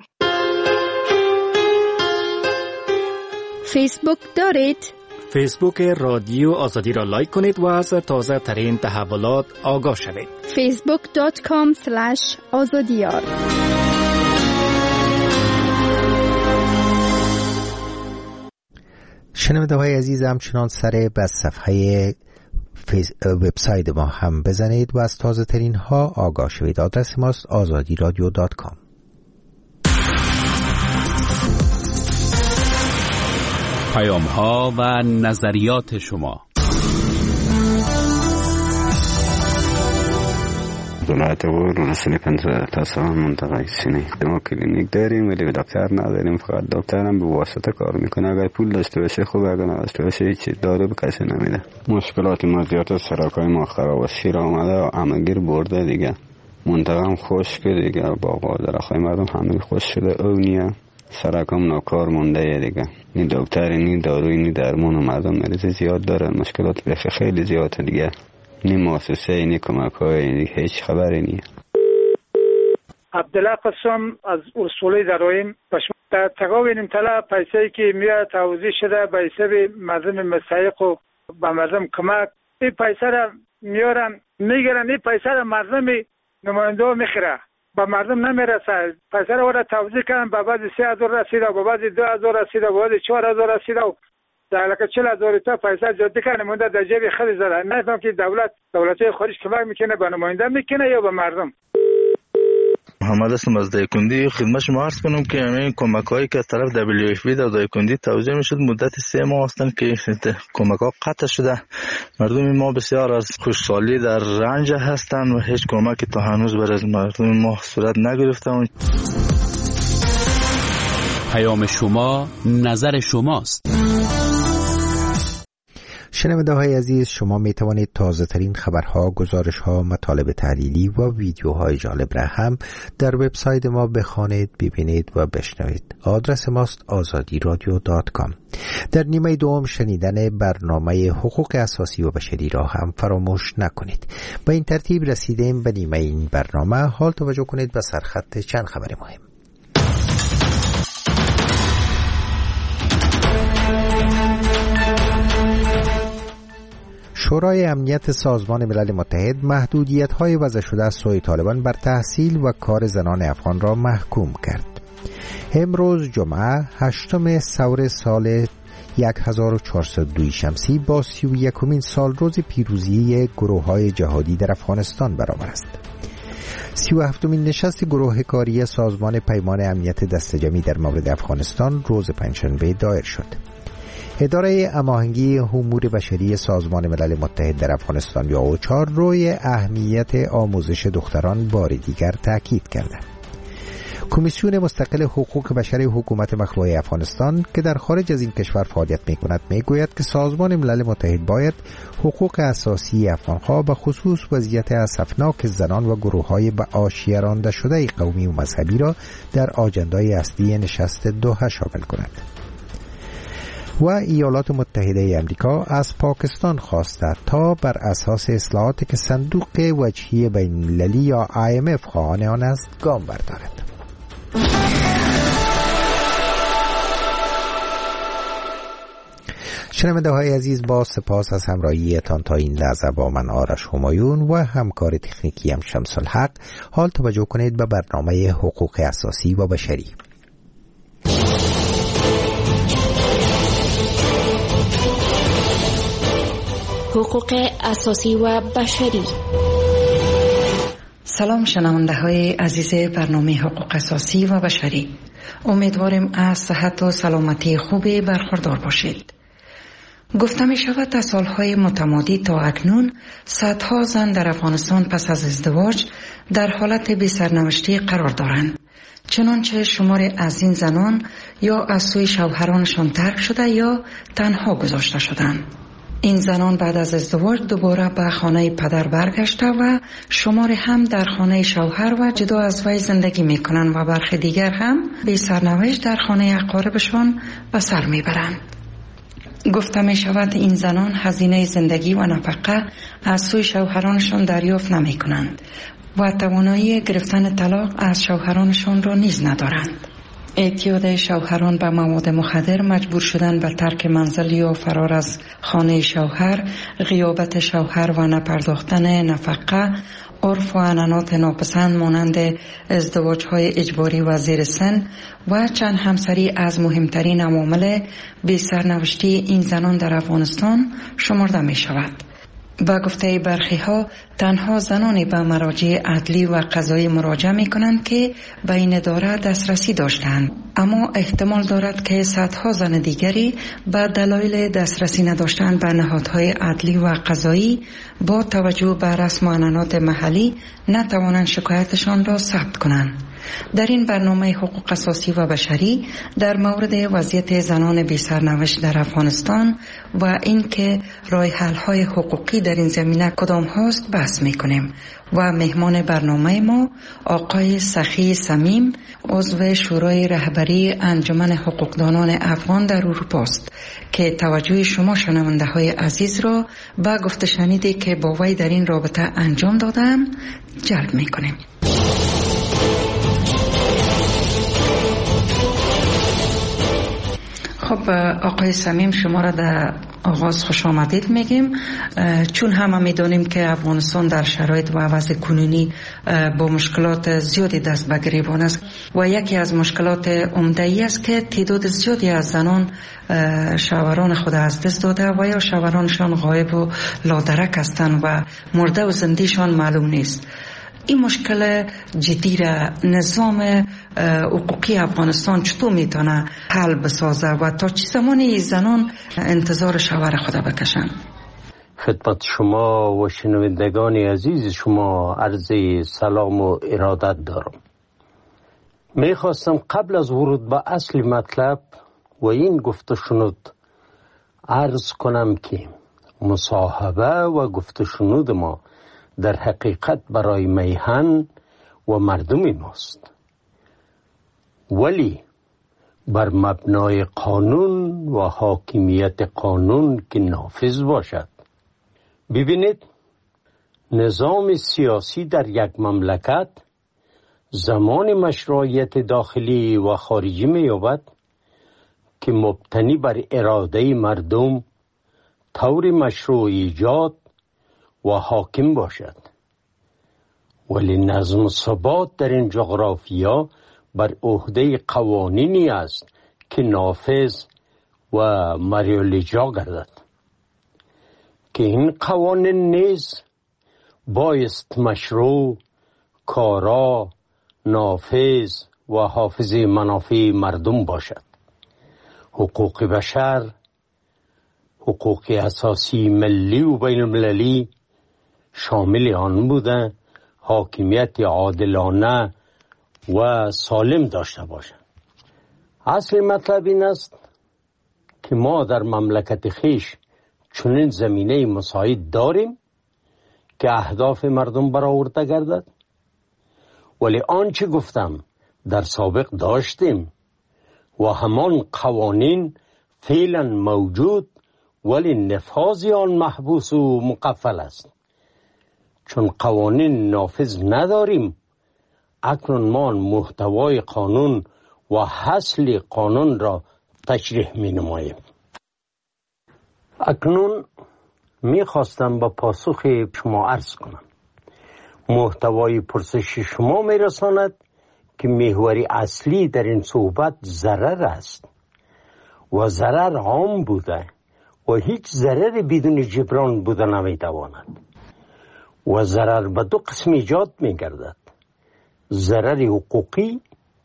Speaker 7: فیسبوک دارید؟
Speaker 8: فیسبوک رادیو آزادی را لایک کنید و از تازه ترین تحولات آگاه شوید.
Speaker 7: فیسبوک دات کام اسلش آزادیار.
Speaker 1: شنونده های عزیز، همچنان سر به صفحه وبسایت ما هم بزنید و از تازه ترین ها آگاه شوید. آدرس ماست آزادی رادیو دات کام.
Speaker 6: پیام ها و نظریات شما.
Speaker 16: ولایت غور رسولی پنجاه تا سال منطقه سینه ما کلینیک داریم ولی دکتر نداریم، فقط دکتر هم به واسطه کار میکنه. اگر پول داشته باشه خوبه، اگر نداشته باشه هیچ دارو به کسی نمیده. مشکلات ما زیاد، سرکای ما خراب و شیر آمده و همگیر برده دیگه. منطقه هم خشک دیگه، باغ و درختای مردم همه خشک شده، اونیه سرکم ناکار مونده دیگه. نی دکتر نی داروی نی درمان و مردم مریض زیاد دارن، مشکلات بخی خیلی زیاده دیگه. نی مؤسسه اینی کمک های اینی هیچ خبری نیست.
Speaker 5: عبدالله قسم از اصولی درایم در تقاوین طلا پیسایی که میاد توضیح شده به حساب مردم مستحق و به مردم کمک، این پیسه را میارن میگیرن، این پیسه را مردم نماینده میخیره، به مردم نمیرسه. پیسه را وارد توضیح کردن، به بعضی سه هزار رسیده، به بعضی دو هزار رسیده، به بعضی چهار هزار رسیده و در لکه چل هزار تا پیسه جدی کنه مونده در جیب خیلی زده. نفهم که دولت دولت‌های خارج کمک میکنه به نماینده میکنه یا به مردم.
Speaker 17: محمد هستم از دایکندی. خدمت شما عرض کنم که همین کمک هایی که از طرف دبلیو اف پی در دایکندی توزیع میشد مدت سه ماه هستند که کمک ها قطع شده. مردم ما بسیار از خوشحالی در رنج هستند و هیچ کمکی تا هنوز برای مردم ما صورت نگرفته.
Speaker 6: پیام شما نظر شماست.
Speaker 1: شنونده های عزیز، شما می توانید تازه ترین خبرها، گزارش ها، مطالب تحلیلی و ویدیوهای جالب را هم در وبسایت ما بخوانید، ببینید و بشنوید. آدرس ماست آزادی رادیو دات کام. در نیمه دوم شنیدن برنامه حقوق اساسی و بشری را هم فراموش نکنید. با این ترتیب رسیدیم به نیمه این برنامه. حال توجه کنید به سرخط چند خبر مهم. شورای امنیت سازمان ملل متحد محدودیت‌های وضع شده از سوی طالبان بر تحصیل و کار زنان افغان را محکوم کرد. امروز جمعه هشتم سور سال هزار و چهارصد و دو شمسی با سی و یکمین سال روز پیروزی گروه‌های جهادی در افغانستان برابر است. سی و هفتمین نشست گروه کاری سازمان پیمان امنیت دسته‌جمعی در مورد افغانستان روز پنجشنبه دایر شد. اداره هماهنگی امور بشری سازمان ملل متحد در افغانستان یا اوچار روی اهمیت آموزش دختران بار دیگر تاکید کرده. کمیسیون مستقل حقوق بشر حکومت مخلوع افغانستان که در خارج از این کشور فعالیت می‌کند میگوید که سازمان ملل متحد باید حقوق اساسی افغان‌ها به خصوص وضعیت اسفناک زنان و گروه‌های به آشیه رانده شده قومی و مذهبی را در آجندای اصلی نشست دوحه شامل کند. و ایالات متحده امریکا از پاکستان خواسته تا بر اساس اصلاحاتی که صندوق وجهی بین المللی یا آی ام اف خواهان آن است گام بردارد. شنونده های عزیز، با سپاس از همراهیتان تا این لحظه با من آرش همایون و همکار تکنیکی ام شمس الحق. حال توجه کنید به برنامه حقوق اساسی و بشری.
Speaker 18: حقوق اساسی و بشری.
Speaker 19: سلام شنونده های عزیز برنامه حقوق اساسی و بشری. امیدواریم از صحت و سلامتی خوبی برخوردار باشید. گفته می شود تا سالهای متمادی تا اکنون صدها زن در افغانستان پس از ازدواج در حالت بی سرنوشتی قرار دارند. چنانچه شمار از این زنان یا از سوی شوهرانشان ترک شده یا تنها گذاشته شدند. این زنان بعد از ازدواج دوباره به خانه پدر برگشته و شمار هم در خانه شوهر و جدا از وی زندگی می کنند و برخی دیگر هم بی سرنوشت در خانه اقاربشان به سر می برند. گفته می شود این زنان هزینه زندگی و نفقه از سوی شوهرانشان دریافت نمی کنند و توانایی گرفتن طلاق از شوهرانشان را نیز ندارند. اعتیاد شوهران به مواد مخدر، مجبور شدن به ترک منزل یا فرار از خانه شوهر، غیابت شوهر و نپرداختن نفقه، عرف و عنعنات ناپسند مانند ازدواج‌های اجباری و زیر سن و چند همسری از مهمترین عوامل بی سرنوشتی این زنان در افغانستان شمرده می شود. با گفته برخی ها تنها زنانی به مراجع عدلی و قضایی مراجعه می کنند که به این اداره دسترسی داشتند، اما احتمال دارد که صدها زن دیگری به دلایل دسترسی نداشتن به نهادهای عدلی و قضایی با توجه به رسم و عنعنات محلی نتوانند شکایتشان را ثبت کنند. در این برنامه حقوق اساسی و بشری در مورد وضعیت زنان بی سرنوشت در افغانستان و اینکه راه حل های حقوقی در این زمینه کدام هاست بحث میکنیم و مهمان برنامه ما آقای سخی صمیم، عضو شورای رهبری انجمن حقوقدانان افغان در اروپا است که توجه شما شنونده های عزیز را به گفته شنیدی که با وی در این رابطه انجام دادم جلب میکنیم. خب آقای صمیم، شما را در آغاز خوش آمدید میگیم، چون همه میدانیم که افغانستان در شرایط و وضع کنونی با مشکلات زیادی دست به گریبان است و یکی از مشکلات عمده ای است که تعداد زیادی از زنان شوهران خود از دست داده و یا شوهرانشان غایب و لادرک هستند و مرده و زندهشان معلوم نیست. این مشکل جدی را نظام حقوقی افغانستان چطور میتونه حل بسازه و تا چه زمانی زنان انتظار شوهر خود بکشن؟
Speaker 4: خدمت شما و شنوندگان عزیز شما عرض سلام و ارادت دارم. میخواستم قبل از ورود به اصل مطلب و این گفته شنود عرض کنم که مصاحبه و گفته شنود ما در حقیقت برای میهن و مردم ماست، ولی بر مبنای قانون و حاکمیت قانون که نافذ باشد. ببینید، نظام سیاسی در یک مملکت زمان مشروعیت داخلی و خارجی می‌یابد که مبتنی بر اراده مردم طور مشروع ایجاد و حاکم باشد، ولی نظم و ثبات در این جغرافیا بر عهده قوانینی است که نافذ و مریالیجا گردد که این قوانین نیز بایست مشروع، کارا، نافذ و حافظ منافع مردم باشد. حقوق بشر، حقوق اساسی ملی و بین المللی شامل آن بوده حاکمیت عادلانه و سالم داشته باشند. اصل مطلب این است که ما در مملکت خیش چنین زمینه مساعد داریم که اهداف مردم برآورده گردد، ولی آنچه گفتم در سابق داشتیم و همان قوانین فعلا موجود، ولی نفاذ آن محبوس و مقفل است. چون قوانین نافذ نداریم، اکنون ما محتوای قانون و حاصل قانون را تشریح می نماییم. اکنون می خواستم با پاسخ شما عرض کنم. محتوای پرسش شما می رساند که محوری اصلی در این صحبت ضرر است و ضرر عام بوده و هیچ ضرر بدون جبران بوده نمی تواند و ضرر به دو قسم ایجاد می گردد: ضرر حقوقی،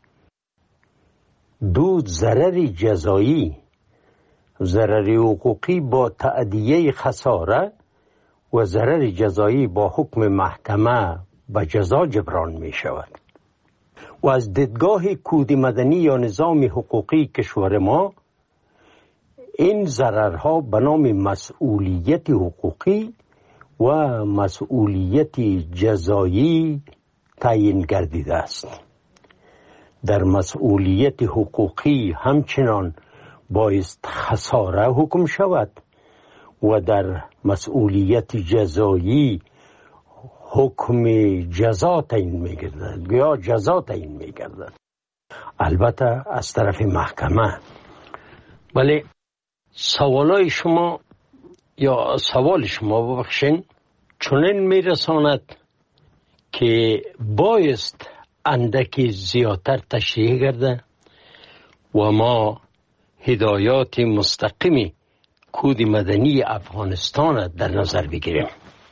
Speaker 4: دو ضرر جزایی. ضرر حقوقی با تأدیه خساره و ضرر جزایی با حکم محکمه به جزا جبران می شود. و از دیدگاه کود مدنی یا نظام حقوقی کشور ما، این ضررها به نام مسئولیت حقوقی و مسئولیت جزایی تعیین گردیده است. در مسئولیت حقوقی همچنان بایست خساره حکم شود و در مسئولیت جزایی حکم جزا تعیین می‌گردد یا جزا تعیین می‌گردد، البته از طرف محکمه. ولی سوالای شما یا سوال شما ببخشین چنین میرساند که بایست اندکی زیادتر تشریح گرده و ما هدایات مستقیمی کود مدنی افغانستان در نظر بگیریم.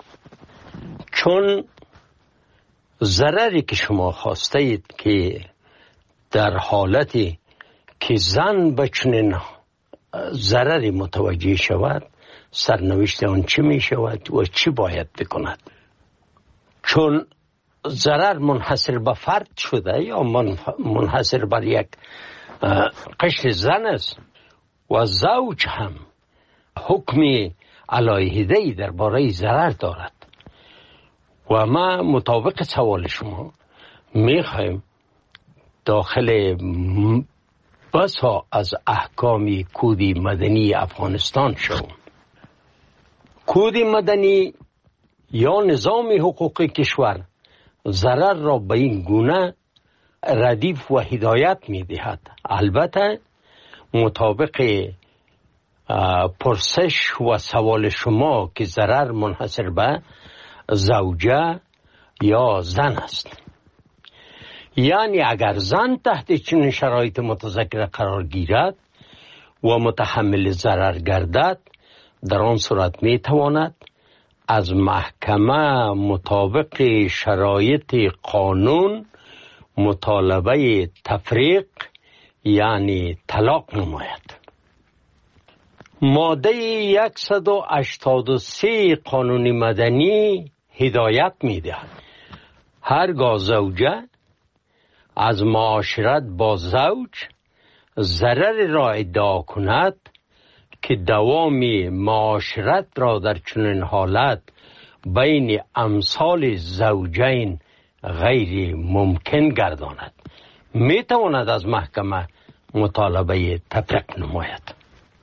Speaker 4: چون ضرری که شما خواسته اید که در حالتی که زن به چنین ضرری متوجه شود، سرنوشت آن چه می شود و چی باید بکند. چون ضرر منحصر به فرد شده یا منحصر بر یک قشر زن است و زوج هم حکم علیحده‌ای درباره ضرر دارد و ما مطابق سوال شما میخوایم داخل بسا از احکام کود مدنی افغانستان شوم. کود مدنی یا نظام حقوق کشور ضرر را به این گونه ردیف و هدایت می دهد. البته مطابق پرسش و سوال شما که ضرر منحصر به زوجه یا زن است، یعنی اگر زن تحت چنین شرایط متذکره قرار گیرد و متحمل ضرر گردد، در آن صورت می تواند از محکمه مطابق شرایط قانون مطالبه تفریق یعنی طلاق نماید. ماده صد و هشتاد و سه قانون مدنی هدایت می دهد هرگاه زوجه از معاشرت با زوج ضرر را ادعا کند که دوام معاشرت را در چنین حالت بین امثال زوجین غیر ممکن گرداند، می تواند از محکمه مطالبه تفریق نماید.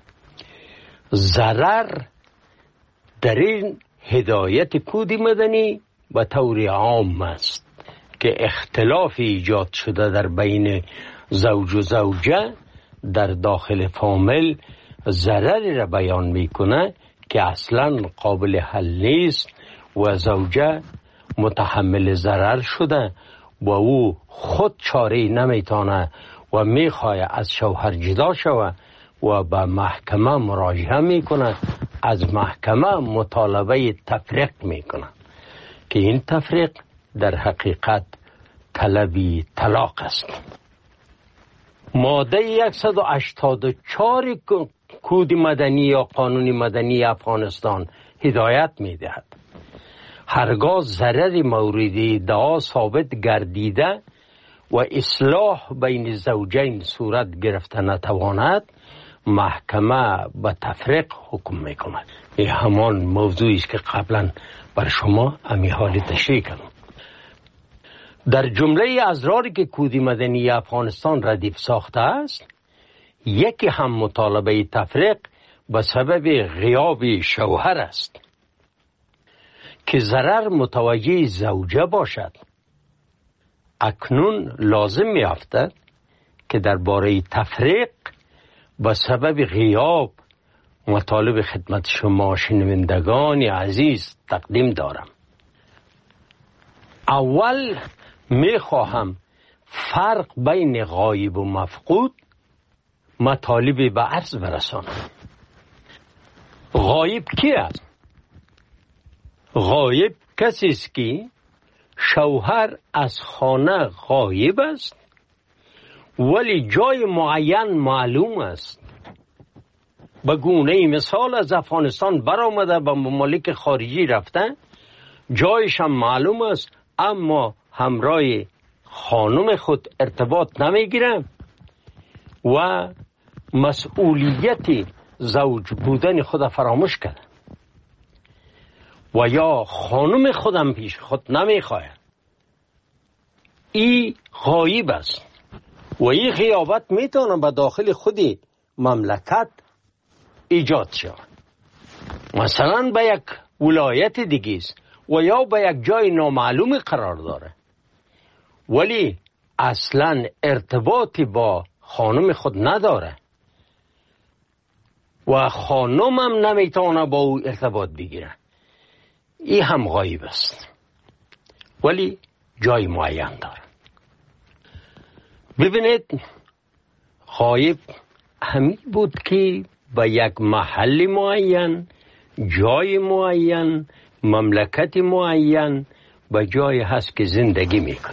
Speaker 4: ضرر در این هدایت کود مدنی به طور عام است که اختلاف ایجاد شده در بین زوج و زوجه در داخل فامیل ضرری را بیان میکنه که اصلا قابل حل نیست و زوجه متحمل ضرر شده و او خود چاره نمیتونه و میخواه از شوهر جدا شوه و به محکمه مراجعه میکنه، از محکمه مطالبه تفریق میکنه که این تفریق در حقیقت طلبی طلاق است. ماده صد و هشتاد و چهار کود مدنی یا قانون مدنی افغانستان هدایت میدهد هرگاه ضرر مورد ادعا ثابت گردیده و اصلاح بین زوجین صورت گرفته نتواند، محکمه به تفریق حکم میکند. این همان موضوعی است که قبلا بر شما امی حال تشریح کردم. در جمله ازراری که کود مدنی افغانستان ردیف ساخته است، یکی هم مطالبه تفریق به سبب غیاب شوهر است که ضرر متوجه زوجه باشد. اکنون لازم می افتد که درباره تفریق به سبب غیاب مطالب خدمت شما شنوندگان عزیز تقدیم دارم. اول می خواهم فرق بین غایب و مفقود مطالب به عرض برسانم. غایب کی است؟ غایب کسی است که شوهر از خانه غایب است ولی جای معین معلوم است. به گونه مثال از افغانستان برآمده به ممالک خارجی رفته، جایش هم معلوم است اما همراه خانم خود ارتباط نمیگیره و مسئولیت زوج بودن خود فراموش کرده و یا خانم خودم پیش خود نمیخواه. این غایب است و این غیابت میتونه به داخل خودی مملکت ایجاد شود. مثلا به یک ولایت دیگه است و یا به یک جای نامعلوم قرار داره ولی اصلا ارتباطی با خانم خود نداره و خانم هم نمیتونه با او ارتباط بگیره. این هم غایب است ولی جای معین داره. ببینید، غایب همین بود که به یک محل معین، جای معین، مملکت معین به جای هست که زندگی میکنه.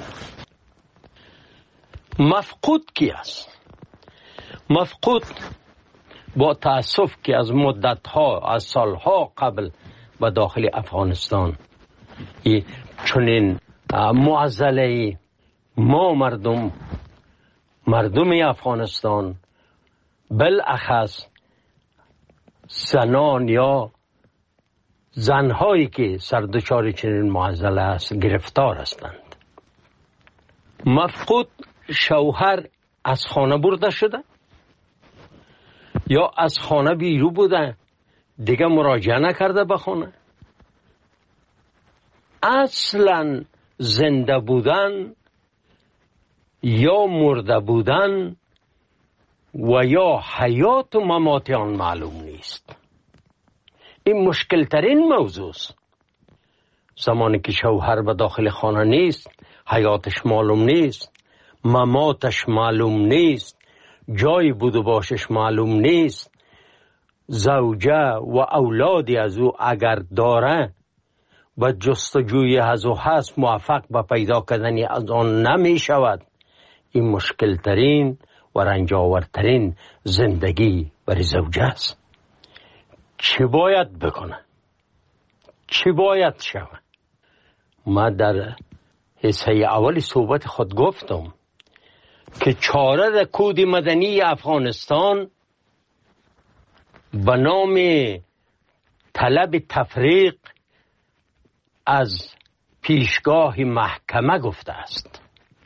Speaker 4: مفقود کی است؟ مفقود با تأسف که از مدتها، از سالها قبل به داخل افغانستان چنین معضله ما مردم مردم افغانستان بالاخص زنان یا زنهایی که سردچار چنین معضله است گرفتار هستند. مفقود شوهر از خانه برده شده یا از خانه بیرون بوده دیگه مراجعه نکرده به خانه، اصلا زنده بودن یا مرده بودن و یا حیات و ممات آن معلوم نیست. این مشکل ترین موضوع است. زمانی که شوهر به داخل خانه نیست، حیاتش معلوم نیست، مماتش معلوم نیست، جای بود و باشش معلوم نیست، زوجه و اولادی از او اگر داره و جستجوی از او هست موفق به پیدا کردن از آن نمی شود. این مشکل ترین و رنجاورترین زندگی برای زوجه است. چی باید بکنه؟ چی باید شود؟ ما در حصه اول صحبت خود گفتم که چاره در کود مدنی افغانستان به نام طلب تفریق از پیشگاه محکمه گفته است.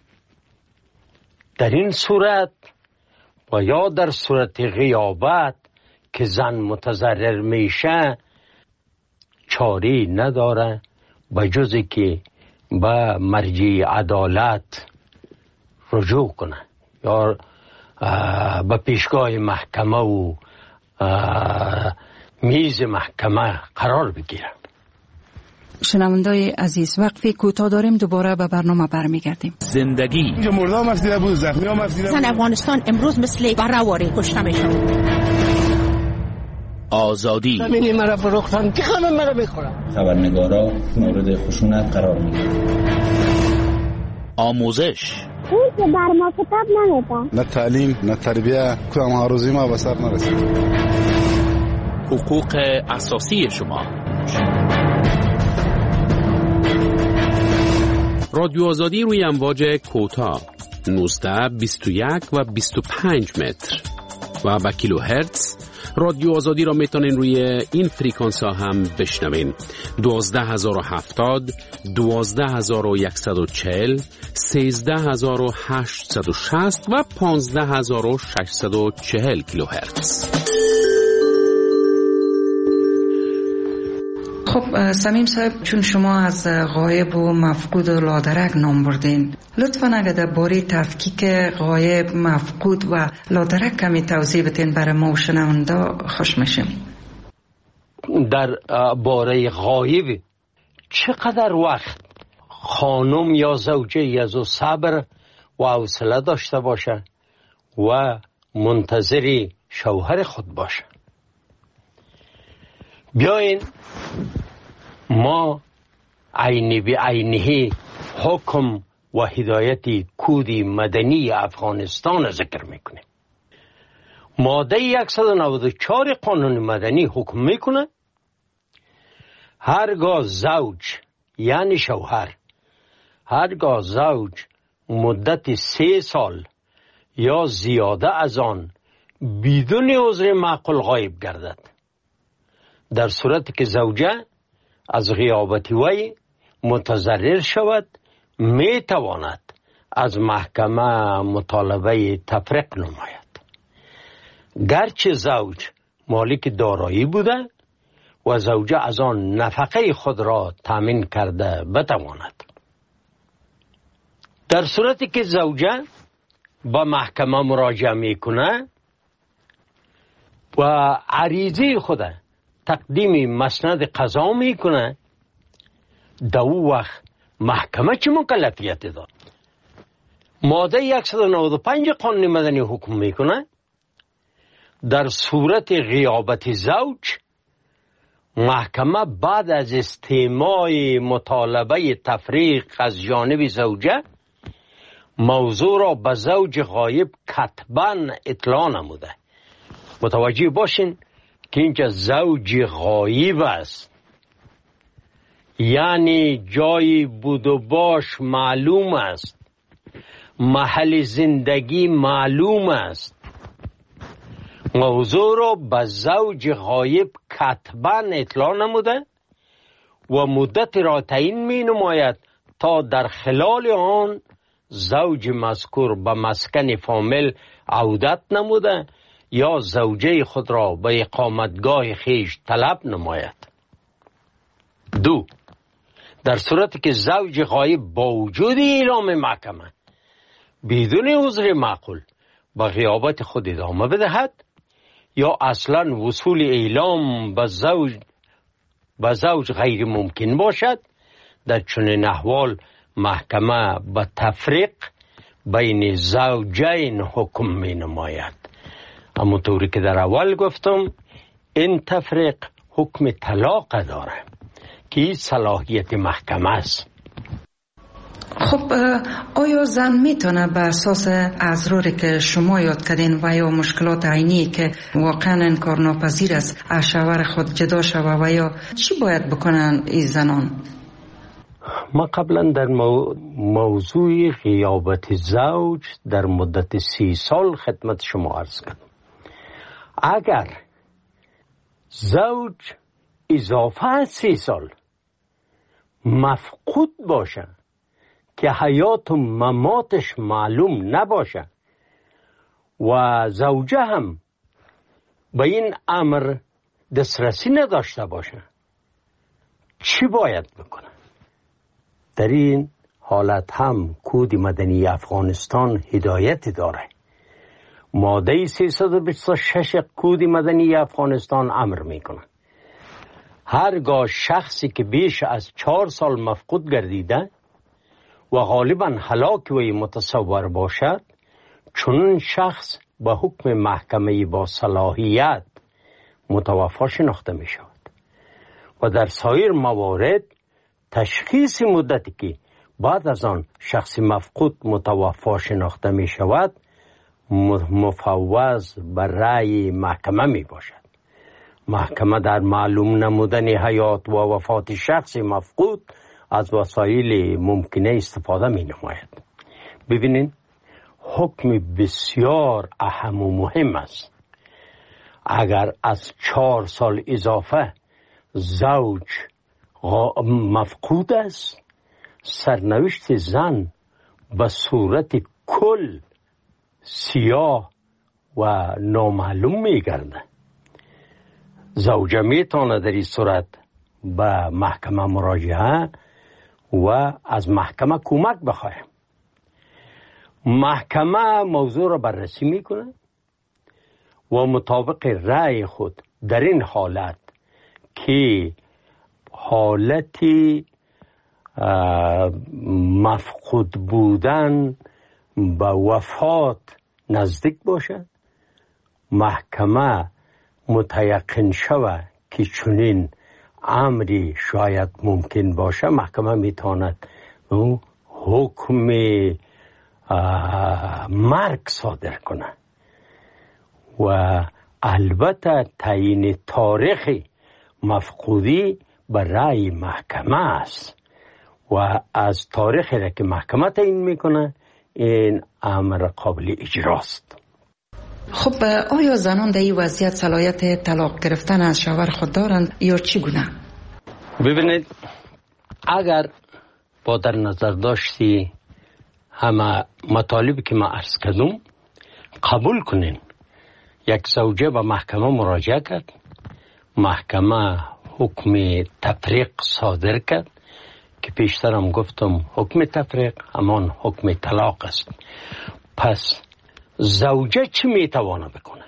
Speaker 4: در این صورت و یا در صورت غیابت که زن متضرر میشه چاری نداره به جزی که به مرجع عدالت رجوع کنه یا به پیشگاه محکمه و میز محکمه قرار بگیره.
Speaker 19: شنوندای عزیز وقفی کوتاه داریم، دوباره به برنامه برمیگردیم.
Speaker 6: زندگی
Speaker 20: اینجا مردم هست دیده بود، زخمی هم هست دیده بود.
Speaker 9: زن افغانستان امروز مثل برهواری کشته میشن.
Speaker 6: آزادی
Speaker 21: زمینی مرا فروختن که خانم مرا بخورم.
Speaker 22: خبرنگارا مورد خشونت قرار میگیرن.
Speaker 6: آموزش
Speaker 23: اون که بر ما کتاب نمیده،
Speaker 20: نه تعلیم نه تربیه، کدام آرزوی ما به سر نرسید.
Speaker 6: حقوق اساسی شما. رادیو آزادی روی امواج کوتاه نوزده، بیست و یک و بیست و پنج متر و به کیلو هرتز. رادیو آزادی را میتونین روی این فریکانس ها هم بشنوین: دوازده هزار و هفتاد، دوازده هزار و صد و چهل، سیزده هزار و هشتصد و شصت و پانزده هزار و ششصد و چهل کیلو هرتز.
Speaker 19: خب سمیم صاحب، چون شما از غایب و مفقود و لادرک نام بردین، لطفاً اگر در باره تفکیک غایب، مفقود و لادرک کمی توضیح بدین برای ما و شنونده خوش میشیم.
Speaker 4: در باره غایب چقدر وقت خانم یا زوجه از او صبر و حوصله داشته باشه و منتظر شوهر خود باشه؟ بیاین ما عینی به عینه حکم و هدایت کود مدنی افغانستان ذکر میکنه. ماده صد و نود و چهار قانون مدنی حکم میکنه هرگاه زوج یعنی شوهر، هرگاه زوج مدت سه سال یا زیاده از آن بدون عذر معقول غایب گردد، در صورتی که زوجه از غیابت وی متضرر شود، می تواند از محکمه مطالبه تفریق نماید. گرچه زوج مالک دارایی بوده و زوجه از آن نفقه خود را تامین کرده بتواند. در صورتی که زوجه با محکمه مراجعه میکنه و عریضه خود تقدیم مسند قضا میکنه، در او وقت محکمه چه مکلفیت داد؟ ماده صد و نود و پنج قانون مدنی حکم میکنه در صورت غیابت زوج، محکمه بعد از استماع مطالبه تفریق از جانب زوجه موضوع را به زوج غایب کتباً اطلاع نموده. متوجه باشین که اینجا زوج غایب است، یعنی جای بود و باش معلوم است، محل زندگی معلوم است. موضوع را به زوج غایب کتباً اطلاع نموده و مدت را تعیین می نماید تا در خلال آن زوج مذکور به مسکن فامیل عودت نموده یا زوجه خود را به اقامتگاه خیش طلب نماید. دو، در صورتی که زوج غایب با وجود اعلام محکمه بدون عذر معقول به غیابت خود ادامه بدهد یا اصلا وصول اعلام به زوج به زوج غیر ممکن باشد، در چنین احوال محکمه به تفریق بین زوجین حکم می نماید. همونطوری که در اول گفتم این تفریق حکم طلاق داره که صلاحیت محکمه است.
Speaker 19: خب آیا زن میتونه بر اساس اضراری که شما یاد کردین و یا مشکلات عینی که واقعا انکارناپذیر است از شوهر خود جدا شوه و یا چی باید بکنن این زنان؟
Speaker 4: ما قبلا در مو... موضوع غیابت زوج در مدت سی سال خدمت شما عرض کردم. اگر زوج اضافه از سی سال مفقود باشه که حیات و مماتش معلوم نباشه و زوجه هم به این امر دسترسی نداشته باشه، چی باید بکنه؟ در این حالت هم کود مدنی افغانستان هدایت داره. ماده سیصد و بیست و شش کود مدنی افغانستان امر میکنه هرگاه شخصی که بیش از چهار سال مفقود گردیده و غالبا هلاک وی متصور باشد، چنین شخص به حکم محکمه با صلاحیت متوفی شناخته می شود و در سایر موارد تشخیص مدتی که بعد از آن شخص مفقود متوفی شناخته می شود مفوض به رأی محکمه می باشد. محکمه در معلوم نمودن حیات و وفات شخص مفقود از وسایل ممکنه استفاده می نماید. ببینید حکم بسیار اهم و مهم است. اگر از چهار سال اضافه زوج مفقود است، سرنوشت زن به صورت کل سیاه و نامعلوم می گرده. زوجه می تواند در این صورت به محکمه مراجعه و از محکمه کمک بخواهیم. محکمه موضوع را بررسی میکنه و مطابق رأی خود در این حالت که حالتی مفقود بودن به وفات نزدیک باشه، محکمه متیقن شود که چنین امری شاید ممکن باشه، محکمه میتواند حکم مرگ صادر کنه و البته تعیین تاریخ مفقودی به رأی محکمه است و از تاریخی را که محکمه تعیین میکنه این امر قابل اجراست.
Speaker 19: خب آیا زنان در این وضعیت صلاحیت طلاق گرفتن از شوهر خود دارند یا چگونه؟
Speaker 4: ببینید اگر با در نظر داشتی همه مطالبی که ما عرض کردم قبول کنین، یک زوجه به محکمه مراجعه کرد، محکمه حکم تفریق صادر کرد که پیشترم گفتم حکم تفریق همان حکم طلاق است. پس زوجه چی میتوانه بکنه؟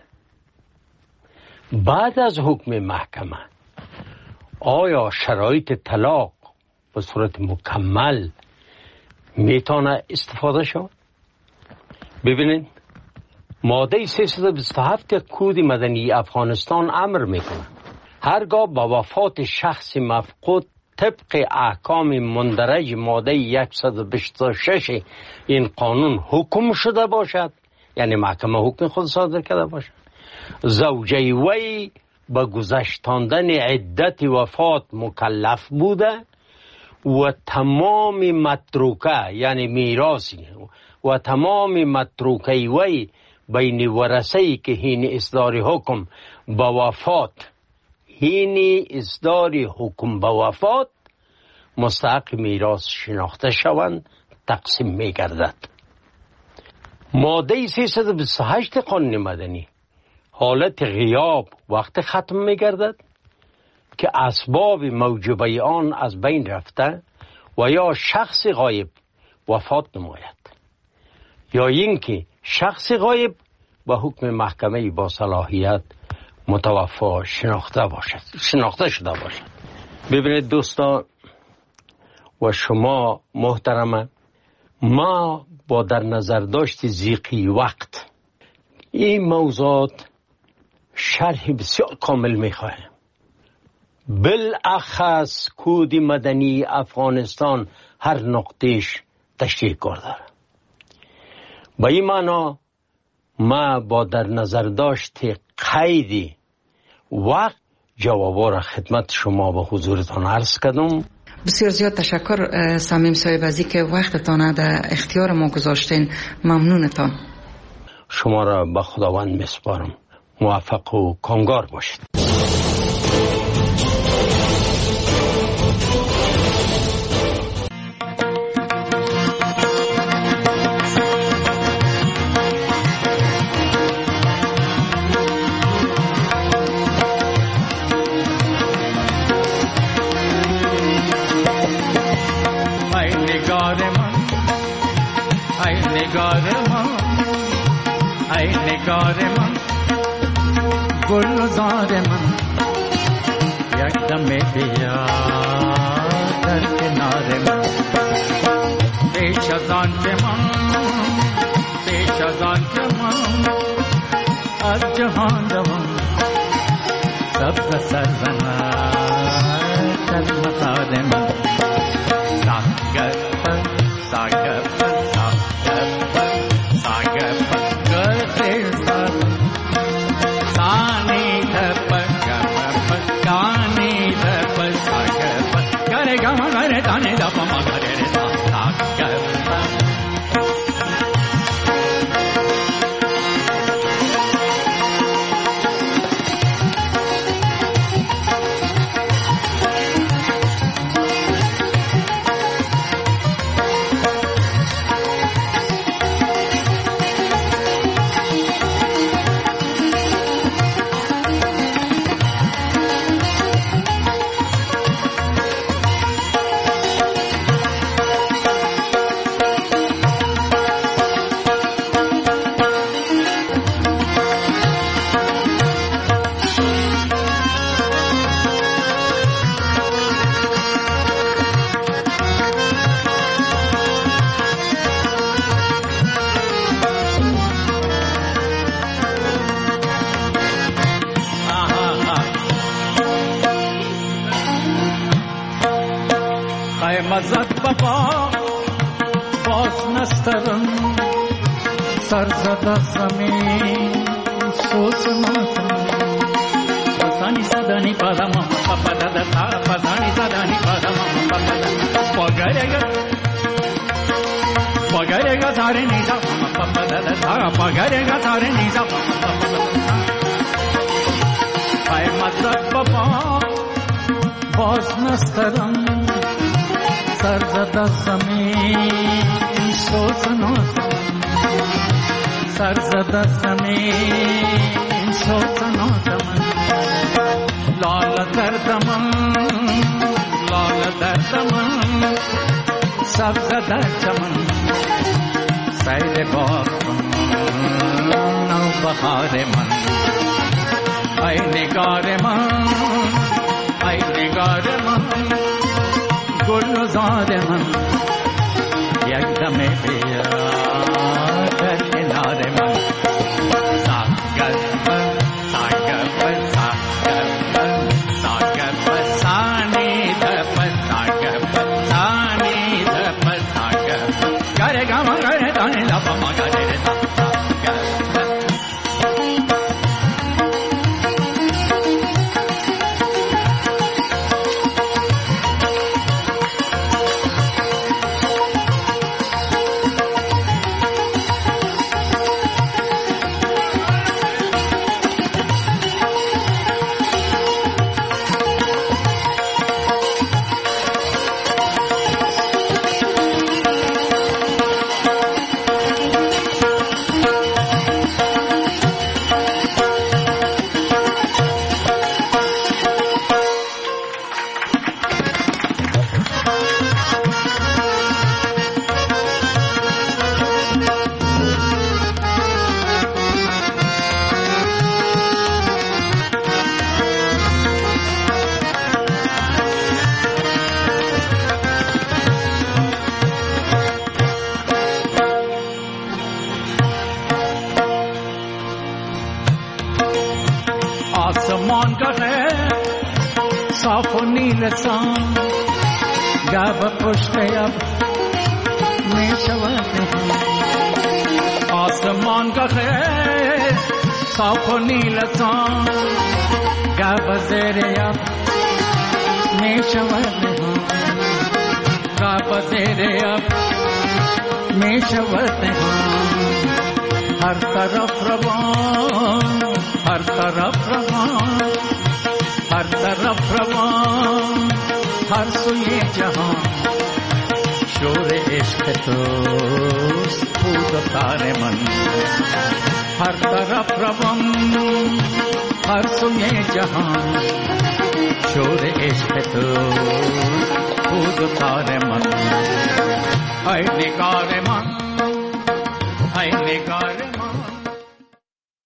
Speaker 4: بعد از حکم محکمه آیا شرایط طلاق به صورت مکمل میتونه استفاده شود؟ ببینید ماده سیصد و بیست و هفت کود مدنی افغانستان امر میکنه هرگاه با وفات شخص مفقود طبق احکام مندرج ماده صد و بیست و شش این قانون حکم شده باشد، یعنی محکمه حکم خود صادر کرده باشد، زوجه وی به گذشتاندن عدت وفات مکلف بوده و تمام متروکه یعنی میراثی و تمام متروکه وی بین ورثه‌ای که هین اصدار حکم با وفات هین اصدار حکم با وفات مستحق میراث شناخته شوند تقسیم می گردد. ماده سیصد و بیست و هشت قانون مدنی حالت غیاب وقت ختم می گردد که اسباب موجبه آن از بین رفته و یا شخص غایب وفات نماید یا اینکه شخص غایب با حکم محکمه با صلاحیت متوفا شناخته باشد شناخته شده باشد. ببینید دوستان و شما محترمه، ما با در نظر داشت ضیقی وقت این موضوعات شرح بسیار کامل میخواهیم. بالاخص کود مدنی افغانستان هر نقطهش تشریح کرده. با این معنا ما با در نظر داشت قید وقت جوابا را خدمت شما به حضورتان عرض کردم.
Speaker 19: بسیار زیاد تشکر صمیم صاحب از اینکه وقتتان در اختیار ما گذاشتین. ممنونتان.
Speaker 4: شما را به خداوند میسپارم. موفق و کامگار باشید.
Speaker 2: گلزار من یک دم بیا در کنار من، پیش از آن که من پیش از آن که من از جهان روم سبز سرزنم در مزار من. ساگر پر ساگر پر ساگر پر ساگر پر گرده سر سانی دپر گپر گانی دپر ساگر پر گره گما گره دانی دپا ما گره دا ساگر پر. مزد بابا باز نسترم سرزده زمین سوز ماتم پسانی زدانی پادم پاپا دادا تا پسانی زدانی پادم پاپا دادا پاگرگا پاگرگا ساره نیزا پاپا دادا تا پاگرگا ساره نیزا پاپا دادا پای مزد بابا باز نسترم سرزده زمین سوزناتم سرزده زمین سوزناتم لال دردم لال دردم سبز دردم سیل باغم نو بهار من ای نگار من ای نگار من گلزار من یک دم بیا در کنار من. ساگر پر ساگر پر ساگر پر ساگر پر سانی دپر ساگر پر سانی دپر ساگر پر گره گما گره دانی لپا ما گره دا आसमान का है साफ नील सान गब पुष्ट अब में शवत आसमान का है साफ नील सान गब जेरे अब में शवत गब जेरे अब में शवत हर तरफ रवान हर तरफ रवान हर तरफ रवान हर सुए जहां शोर इश्क तो फूट तारे मन हर तरफ रवान हर सुए जहां शोर इश्क तो फूट तारे मन है निगारे मन है निगारे